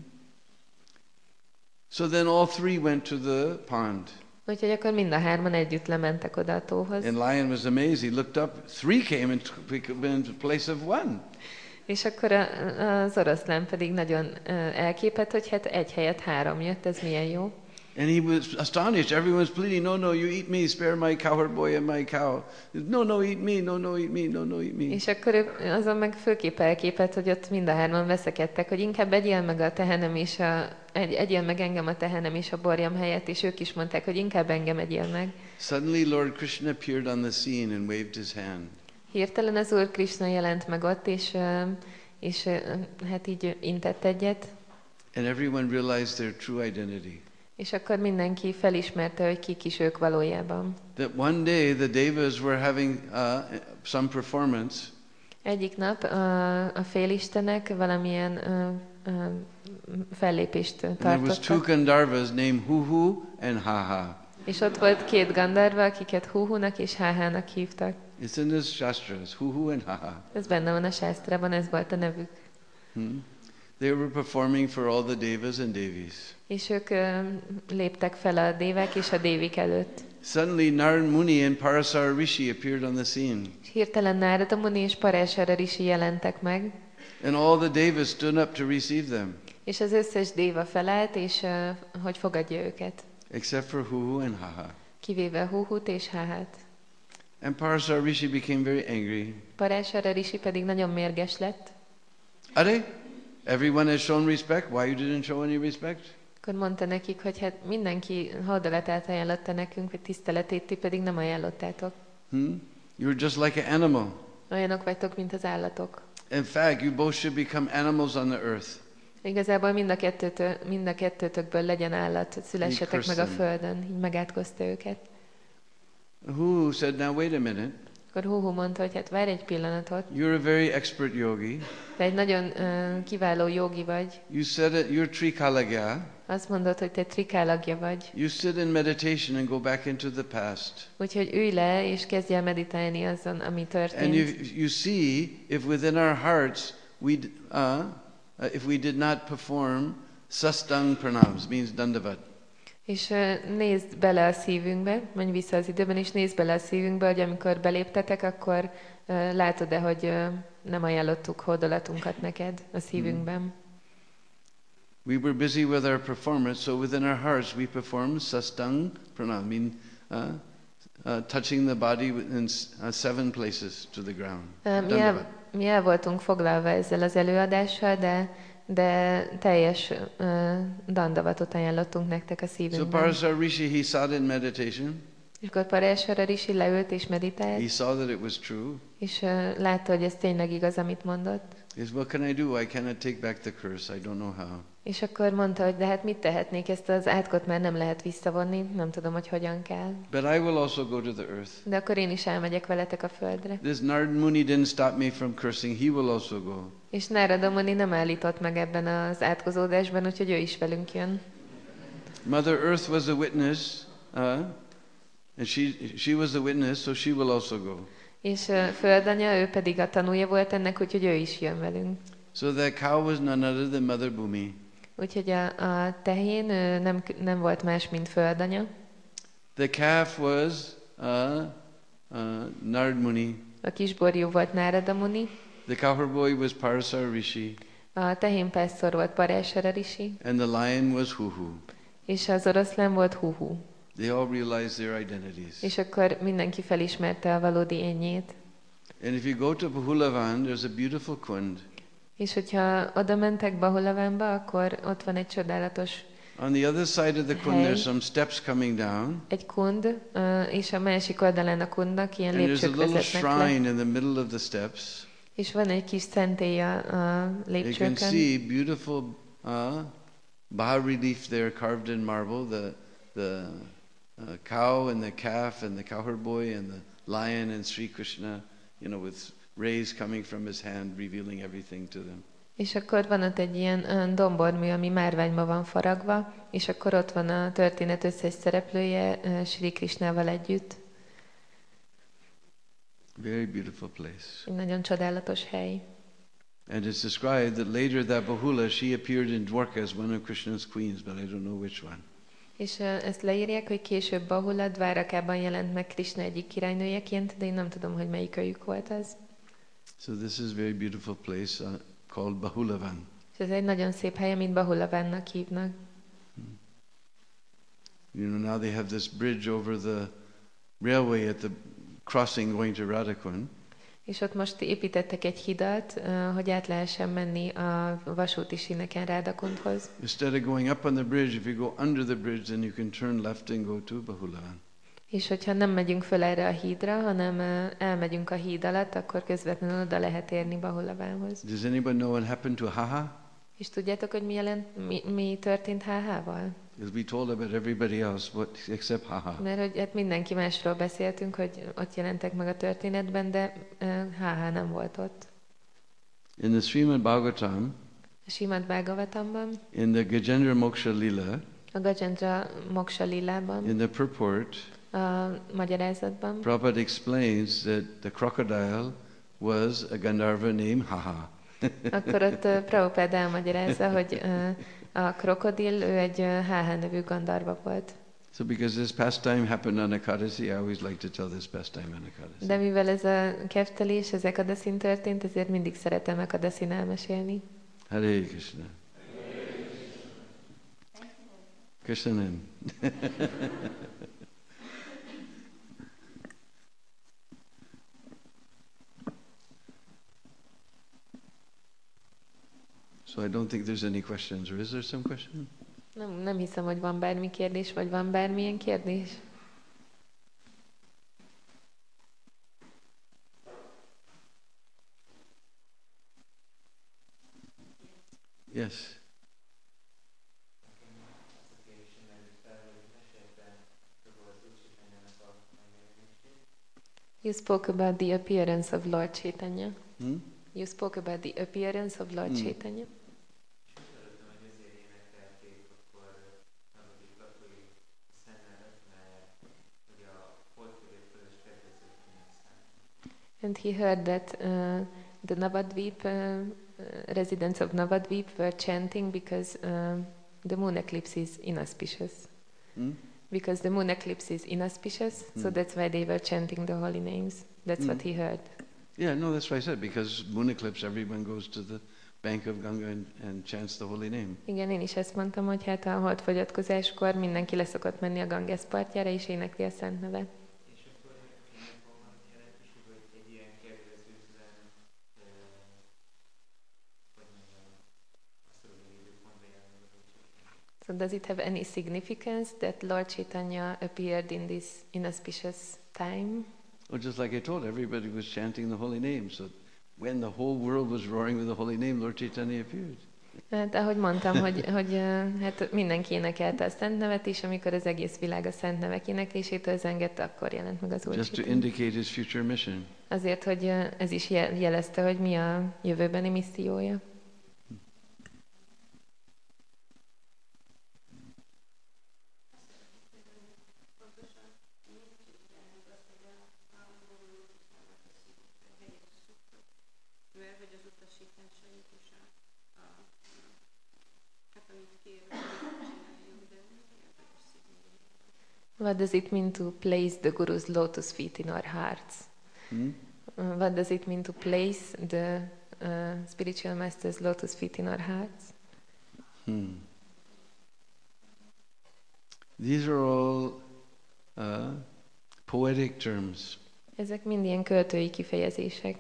Speaker 1: So then all three went to the pond.
Speaker 2: Úgyhogy akkor mind a hárman együtt lementek oda a tóhoz.
Speaker 1: And Lion was amazed. He looked up. Three came in place of one.
Speaker 2: És akkor az oroszlán pedig nagyon elképett, hogy hát egy helyett három jött, ez milyen jó.
Speaker 1: And he was astonished. Everyone's pleading, no, you eat me, spare my cowherd boy and my cow. No, eat me, no, eat me, no, eat me.
Speaker 2: És akkor ő azon meg főképp elképett, hogy ott mind a hárman veszekedtek, hogy inkább egyél meg a tehenem és egyél meg engem a tehenem és a borjam helyett, és ők is mondták, hogy inkább engem egyél meg.
Speaker 1: Suddenly Lord Krishna appeared on the scene and waved his hand.
Speaker 2: Hirtelen az Úr Krishna jelent meg ott, és hát így intett egyet.
Speaker 1: And everyone realized their true identity.
Speaker 2: És akkor mindenki felismerte, hogy kik is ők valójában.
Speaker 1: That one day the devas were having some performance.
Speaker 2: Egyik nap a félistenek valamilyen fellépést tartottak.
Speaker 1: And there was two Gandharvas named Huhu and Haha.
Speaker 2: És ott volt két Gandharva, akiket Huhunak és Hahának hívtak.
Speaker 1: It's in this Shastras, Huhu and Haha.
Speaker 2: Ez benne van a sásztrában, ez volt a nevük.
Speaker 1: They were performing for all the devas and devis.
Speaker 2: És ők léptek fel a dévák és a dévik előtt.
Speaker 1: Suddenly Narad Muni and Parasara Rishi appeared on the scene.
Speaker 2: Hirtelen Narada Muni és Parasara Rishi jelentek meg.
Speaker 1: And all the devas stood up to receive them.
Speaker 2: És az összes déva felállt, és hogy fogadja őket.
Speaker 1: Except for Huhu and Haha.
Speaker 2: Kivéve Huhut és Hahát.
Speaker 1: And Parasara Rishi became very angry.
Speaker 2: Parasara Rishi pedig nagyon mérges lett.
Speaker 1: Are? Everyone has shown respect. Why you didn't show any respect?
Speaker 2: Akkor mondta nekik, hogy hát mindenki hódolatát ajánlotta nekünk, vagy tiszteletét, ti pedig nem ajánlottátok.
Speaker 1: You're just like an animal.
Speaker 2: Olyanok vagytok, mint az állatok.
Speaker 1: In fact, you both should become animals on the earth.
Speaker 2: Igazából mind a kettőtökből legyen állat, szülessetek meg a földön. Így megátkozta őket.
Speaker 1: Who said, now wait a minute.
Speaker 2: Akkor Huhu mondta, hogy hát várj egy pillanatot.
Speaker 1: You're a very expert yogi.
Speaker 2: Te egy nagyon kiváló jogi vagy.
Speaker 1: You said it, you're Trikalagya.
Speaker 2: Azt mondod, hogy te trikálagja vagy.
Speaker 1: You sit in meditation and go back into the past.
Speaker 2: Úgyhogy ülj le és kezdj el meditálni azon, ami történt.
Speaker 1: And you see, if within our hearts if we did not perform sastang pranams, means dandavat.
Speaker 2: És nézd bele a szívünkbe, menj vissza az időben, és nézd bele a szívünkbe, hogy amikor beléptetek, akkor látod-e, hogy nem ajánlottuk hódolatunkat neked a szívünkben.
Speaker 1: We were busy with our performance, so within our hearts we perform sastang pranam, touching the body in 7 places to the ground.
Speaker 2: Mi el voltunk foglalva ezzel az előadással, de teljes dandavatot ajánlottunk nektek a szívünkben.
Speaker 1: So Parasara Rishi, he sat in meditation.
Speaker 2: És akkor Parasara Rishi leült és meditált.
Speaker 1: He saw that it was true.
Speaker 2: És látta, hogy ez tényleg igaz, amit mondott.
Speaker 1: He said, what can I do? I cannot take back the curse. I don't know how.
Speaker 2: És akkor mondta, hogy de hát mit tehetnék, ezt az átkot már nem lehet visszavonni, nem tudom, hogy hogyan kell.
Speaker 1: But I will also go to the earth.
Speaker 2: De akkor én is elmegyek veletek a földre.
Speaker 1: This Narad Muni didn't stop me from cursing. He will also go.
Speaker 2: És Narada Muni nem állított meg ebben az átkozódásban, úgyhogy ő is velünk jön.
Speaker 1: Mother Earth was a witness, and she was a witness, so she will also go.
Speaker 2: És földanya, ő pedig a tanúja volt ennek, úgyhogy ő is jön velünk.
Speaker 1: So that cow was none other than Mother Bhumi.
Speaker 2: Úgyhogy a tehén nem volt más, mint földanya.
Speaker 1: The calf was Narad Muni.
Speaker 2: A kisborjú volt Narada Muni.
Speaker 1: The cowherd boy was Parasara Rishi.
Speaker 2: A tehénpásztor volt Parasara Rishi.
Speaker 1: And the lion was Huhu.
Speaker 2: És az oroszlán volt Huhu.
Speaker 1: They all realized their identities.
Speaker 2: És akkor mindenki felismerte a valódi énjét.
Speaker 1: And if you go to Bahulavan, there's a beautiful kund.
Speaker 2: És hogyha oda mentek Bahulavánba, akkor ott van egy csodálatos
Speaker 1: On the other side of the kund, there's some steps coming down.
Speaker 2: Egy kund, és a másik oldalán a kundnak ilyen lépcsők vezetnek le.
Speaker 1: And there's a little shrine in the middle of the steps.
Speaker 2: És van egy kis szentély a lépcsőkön.
Speaker 1: You can see beautiful bas-relief there carved in marble, cow and the calf and the cowherd boy and the lion and Sri Krishna, with rays coming from his hand, revealing everything to them.
Speaker 2: És akkor van ott egy ilyen dombormű, ami márványba van faragva, és akkor ott van a történet összes szereplője Sri Krishnával együtt.
Speaker 1: Very beautiful place.
Speaker 2: Egy nagyon csodálatos hely.
Speaker 1: And it's described that later that Bahula, she appeared in Dwarka as one of Krishna's queens, but I don't know which one.
Speaker 2: És ezt leírják, hogy később Bahula Dvárakában jelent meg Krishna egyik királynőjeként, de én nem tudom, hogy melyikőjük volt ez.
Speaker 1: So this is a very beautiful place called Bahulavan.
Speaker 2: És ez egy nagyon szép hely, amit Bahulavannak hívnak.
Speaker 1: Now they have this bridge over the railway at the crossing going to Radhakund.
Speaker 2: És ott most építettek egy hidat, hogy át lehessen menni a vasúti síneken Radhakundhoz.
Speaker 1: Instead of going up on the bridge, if you go under the bridge, then you can turn left and go to Bahulavan.
Speaker 2: És hogyha nem megyünk föl erre a hídra, hanem elmegyünk a híd alatt, akkor közvetlenül oda lehet érni Bahulavánhoz.
Speaker 1: Does anybody know what happened to Haha?
Speaker 2: És tudjátok, hogy mi történt Hahával?
Speaker 1: Because we told about everybody else, except Haha.
Speaker 2: Mert hogy hát mindenki másról beszéltünk, hogy ott jelentek meg a történetben, de Haha nem volt ott.
Speaker 1: In the Srimad Bhagavatam,
Speaker 2: A Srimad Bhagavatamban,
Speaker 1: in the Gajendra Moksha Lila,
Speaker 2: a Gajendra Moksha Lilában,
Speaker 1: in the purport,
Speaker 2: a magyarázatban,
Speaker 1: Prabhupada explains that the crocodile was a Gandharva named Haha.
Speaker 2: akkor ott Prabhupada elmagyarázza, hogy a krokodil, ő egy Haha nevű Gandharva volt.
Speaker 1: So because this pastime happened on Ekadasi, I always like to tell this pastime on Ekadasi.
Speaker 2: De mivel ez a keftelés, az Ekadasin történt, ezért mindig szeretem Ekadasin elmesélni.
Speaker 1: Hare Krishna. Köszönöm. So I don't think there's any questions, or is there some question?
Speaker 2: Nem hiszem, hogy van bármi kérdés, vagy van bármilyen kérdés.
Speaker 1: Yes.
Speaker 2: You spoke about the appearance of Lord Chaitanya.
Speaker 1: Hmm?
Speaker 2: You spoke about the appearance of Lord Chaitanya. And he heard that the Navadvip, residents of Navadvip were chanting because the moon eclipse is inauspicious. Because the moon eclipse is inauspicious, so that's why they were chanting the holy names. That's what he heard.
Speaker 1: Yeah, no, that's what I said. Because moon eclipse, everyone goes to the bank of Ganga and chants the holy name.
Speaker 2: Igen, én is ezt mondtam, hogy hát a holdfogyatkozáskor mindenki leszokott menni a Ganges partjára, és énekli a szent nevet. So does it have any significance that Lord Chaitanya appeared in this inauspicious time?
Speaker 1: Well, just like I told, everybody was chanting the holy name. So when the whole world was roaring with the holy name, Lord Chaitanya appeared.
Speaker 2: Hát, ahogy mondtam, hogy hát mindenki énekelte a szent nevet, és amikor az egész világ a szent nevek éneklésétől zengett, akkor jelent meg az Úr.
Speaker 1: Just to indicate his future mission.
Speaker 2: Azért, hogy ez is jelezte, hogy mi a jövőbeni missziója. What does it mean to place the Guru's lotus feet in our hearts? What does it mean to place the spiritual master's lotus feet in our hearts?
Speaker 1: These are all poetic terms.
Speaker 2: Ezek mind ilyen költői kifejezések.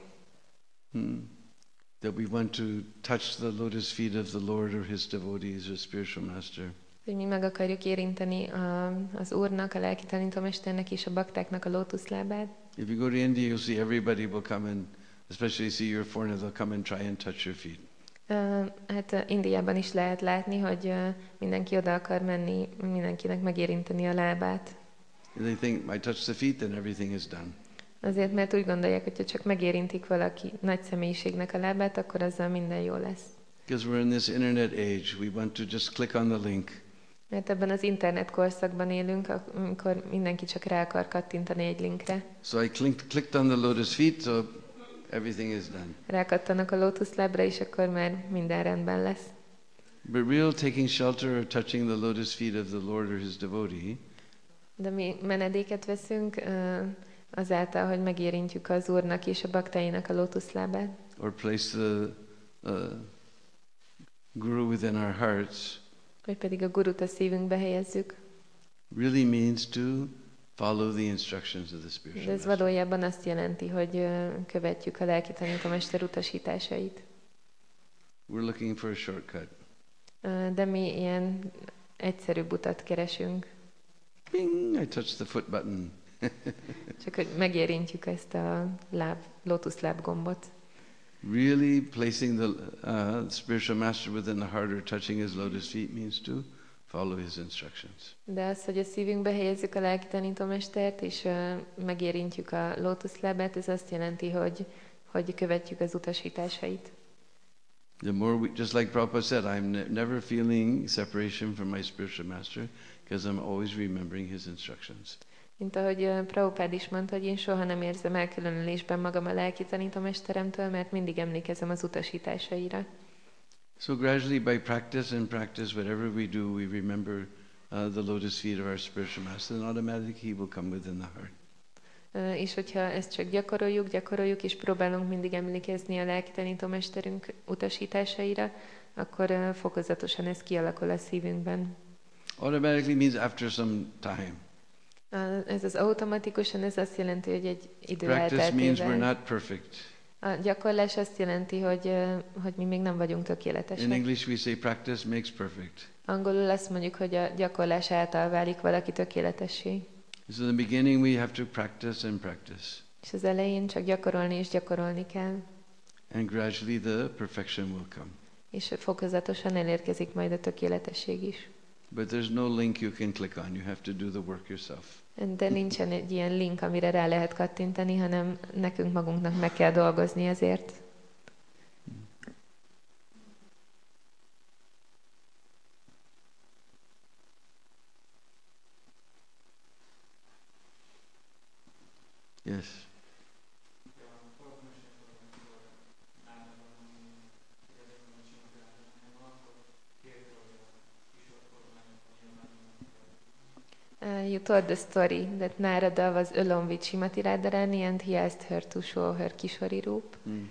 Speaker 1: That we want to touch the lotus feet of the Lord or his devotees or spiritual master.
Speaker 2: Hogy mi meg akarjuk érinteni az Úrnak, a lelki tanítómesternek és a baktáknak a lótuszlábát.
Speaker 1: If you go to India, you'll see everybody will come and, especially see you're a foreigner, they'll come and try and touch your feet.
Speaker 2: Hát Indiában is lehet látni, hogy mindenki oda akar menni, mindenkinek megérinteni a lábát.
Speaker 1: They think, I touch the feet, then everything is done.
Speaker 2: Azért, mert úgy gondolják, hogy ha csak megérintik valaki nagy személyiségnek a lábát, akkor azzal minden jó lesz.
Speaker 1: Because we're in this internet age, we want to just click on the link.
Speaker 2: Mert ebben az internet korszakban élünk, amikor mindenki csak rá akar kattintani egy linkre.
Speaker 1: So I clicked on the lotus feet, so everything is done.
Speaker 2: Rákattanak a lótuszlábra, és akkor már minden rendben lesz.
Speaker 1: But real taking shelter or touching the lotus feet of the Lord or his devotee,
Speaker 2: De mi menedéket veszünk azáltal, hogy megérintjük az Úrnak és a baktáinak a lótuszlábát.
Speaker 1: or place the Guru within our hearts,
Speaker 2: Vagy pedig a Gurut a szívünkbe helyezzük.
Speaker 1: really means to follow the instructions of the
Speaker 2: De
Speaker 1: spiritual
Speaker 2: ez
Speaker 1: master.
Speaker 2: valójában azt jelenti, hogy követjük a lelki tanítómester utasításait.
Speaker 1: We're looking for a shortcut.
Speaker 2: De mi ilyen egyszerűbb utat keresünk.
Speaker 1: Bing! I touched the foot button.
Speaker 2: Csak hogy megérintjük ezt a lótuszláb gombot.
Speaker 1: Really placing the spiritual master within the heart or touching his lotus feet means to follow his instructions.
Speaker 2: De az, hogy a szívünkbe helyezzük a lelki tanítómestert, és megérintjük a lótuszlábát, ez azt jelenti, hogy követjük az utasításait.
Speaker 1: The more we, just like Prabhupada said, I'm never feeling separation from my spiritual master because I'm always remembering his instructions.
Speaker 2: Mint ahogy Prabhupád is mondta, hogy én soha nem érzem elkülönülésben magam a lelki tanítómesteremtől, mert mindig emlékezem az utasításaira.
Speaker 1: So gradually by practice and practice, whatever we do, we remember the lotus feet of our spiritual master, and automatically he will come within the heart.
Speaker 2: És hogyha ezt csak gyakoroljuk, és próbálunk mindig emlékezni a lelki tanítómesterünk utasításaira, akkor fokozatosan ez kialakul a szívünkben.
Speaker 1: Automatically means after some time.
Speaker 2: Ez az automatikusan, ez azt jelenti, hogy egy idő
Speaker 1: Practice means we're
Speaker 2: elteltével.
Speaker 1: not perfect.
Speaker 2: A gyakorlás azt jelenti, hogy mi még nem vagyunk
Speaker 1: In
Speaker 2: tökéletesek.
Speaker 1: English we say practice makes perfect.
Speaker 2: Angolul azt mondjuk, hogy a gyakorlás által válik valaki tökéletessé.
Speaker 1: So in the beginning we have to practice and practice.
Speaker 2: És az elején csak gyakorolni és gyakorolni kell.
Speaker 1: And gradually the perfection will come.
Speaker 2: És fokozatosan elérkezik majd a tökéletesség is.
Speaker 1: But there's no link you can click on. You have to do the work yourself.
Speaker 2: De nincsen egy ilyen link, amire rá lehet kattintani, hanem nekünk magunknak meg kell dolgozni ezért.
Speaker 1: Yes.
Speaker 2: You told the story that Narada was alone with Shrimati Radharani and he asked her to show her Kishori Roop.
Speaker 1: Mm.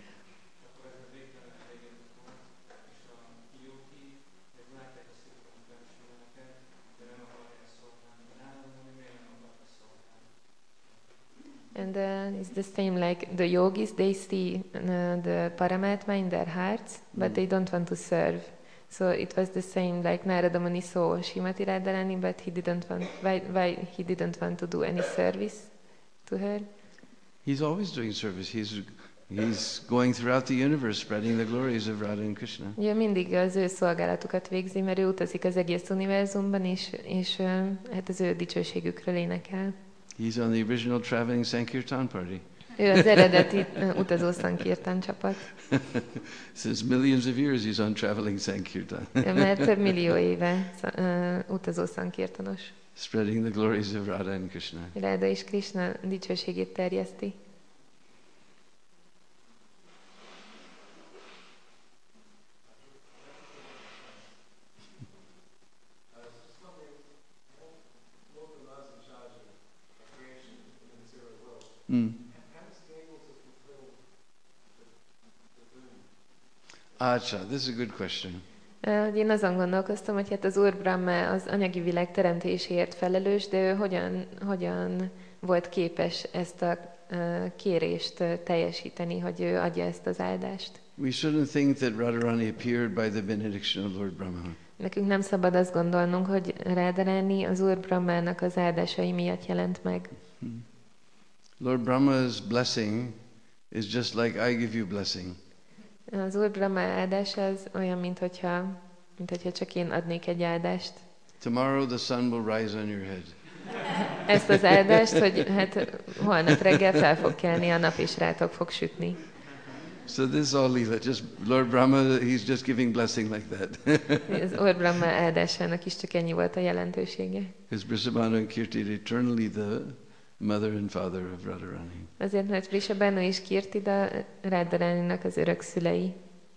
Speaker 2: And it's the same like the yogis, they see the Paramatma in their hearts, but they don't want to serve. So it was the same like Narada Muni saw Shrimati Radharani, but he didn't want, why he didn't want to do any service to her?
Speaker 1: He's always doing service. He's going throughout the universe spreading the glories of Radha and Krishna.
Speaker 2: Ugye mindig az ő szolgálatukat végzi, mert ő utazik az egész univerzumban, és hát az ő dicsőségükről énekel.
Speaker 1: He's on the original traveling Sankirtan party.
Speaker 2: Ő az eredeti utazó Sankirtan csapat.
Speaker 1: Since millions of years he's on traveling Sankirtan.
Speaker 2: Mert több millió éve utazó Sankirtanos.
Speaker 1: Spreading the glories of Radha and Krishna.
Speaker 2: Radha és Krishna dicsőségét terjeszti.
Speaker 1: Mm. Acha, this is a good question.
Speaker 2: Én azon gondolkoztam, hogy hát az Úr Brahma az anyagi világ teremtéséért felelős, de ő hogyan volt képes ezt a kérést teljesíteni, hogy ő adja ezt az áldást.
Speaker 1: We shouldn't think that Radharani appeared by the benediction of Lord Brahma.
Speaker 2: Nekünk nem szabad azt gondolnunk, hogy Radharani az Úr Brahmának az áldásai miatt jelent meg.
Speaker 1: Lord Brahma's blessing is just like I give you blessing.
Speaker 2: Az Úr Brahma áldása az olyan, mint hogyha csak én adnék egy áldást.
Speaker 1: Tomorrow the sun will rise on your head.
Speaker 2: ezt az áldást, hogy hát holnap reggel fel fog kelni a nap, és rátok fog sütni.
Speaker 1: So this is all Leela. Just Lord Brahma, he's just giving blessing like that.
Speaker 2: Az Úr Brahma áldásának is csak ennyi volt a jelentősége.
Speaker 1: Because Vrishabhanu and Kirti are eternally the mother and father of Radharani.
Speaker 2: Azért, mert Vrishabhanu és Kirtida Radharaninak az örök szülei.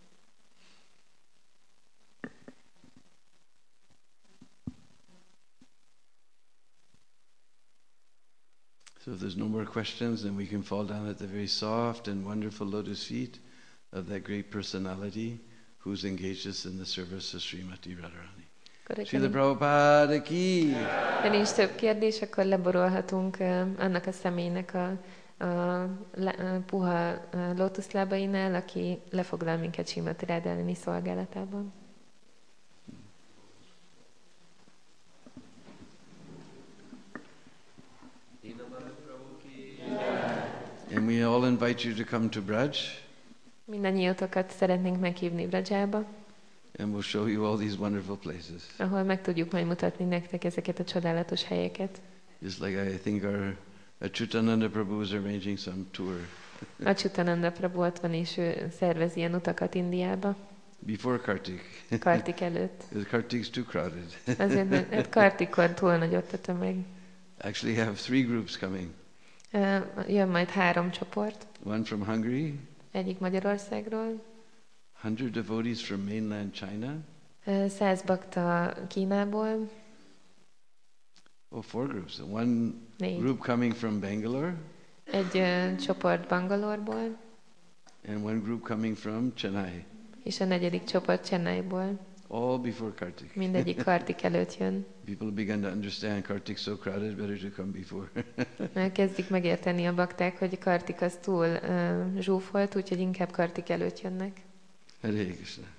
Speaker 1: So if there's no more questions, then we can fall down at the very soft and wonderful lotus feet of that great personality who's engaged us in the service of Srimati Radharani. Srila Prabhupada ki!
Speaker 2: Ha nincs több kérdés, akkor leborolhatunk annak a személynek a puha lótuszlábainál, aki lefoglal minket Srimati Radharani szolgálatában.
Speaker 1: And we all invite you to come to Braj.
Speaker 2: Mindannyiótokat szeretnénk meghívni Brajába,
Speaker 1: And we'll show you all these wonderful places.
Speaker 2: ahol meg tudjuk majd mutatni nektek ezeket a csodálatos helyeket.
Speaker 1: Just like I think our Achyutananda Prabhu is arranging some tour.
Speaker 2: Achyutananda Prabhu ott van, és ő szervez ilyen utakat Indiába.
Speaker 1: Before Kartik.
Speaker 2: Kartik előtt.
Speaker 1: Because Kartik's too crowded.
Speaker 2: Azért, mert Kartikon túl nagy ott a tömeg.
Speaker 1: Actually have 3 groups coming.
Speaker 2: Jön majd 3 csoport.
Speaker 1: One from Hungary.
Speaker 2: Egyik Magyarországról.
Speaker 1: 100 devotees from mainland China.
Speaker 2: 100 bakta Kínából.
Speaker 1: 4 groups. One
Speaker 2: 4.
Speaker 1: group coming from Bangalore.
Speaker 2: Egy csoport Bangalore-ból.
Speaker 1: And one group coming from Chennai.
Speaker 2: És a 4. csoport Chennaiból.
Speaker 1: All before Kartik.
Speaker 2: Mindegyik Kartik előtt jön.
Speaker 1: People began to understand Kartik's so crowded, better to come before.
Speaker 2: Kezdik megérteni a bakták, hogy Kartik az túl zsúfolt, úgyhogy inkább Kartik előtt jönnek.
Speaker 1: Hare Krishna.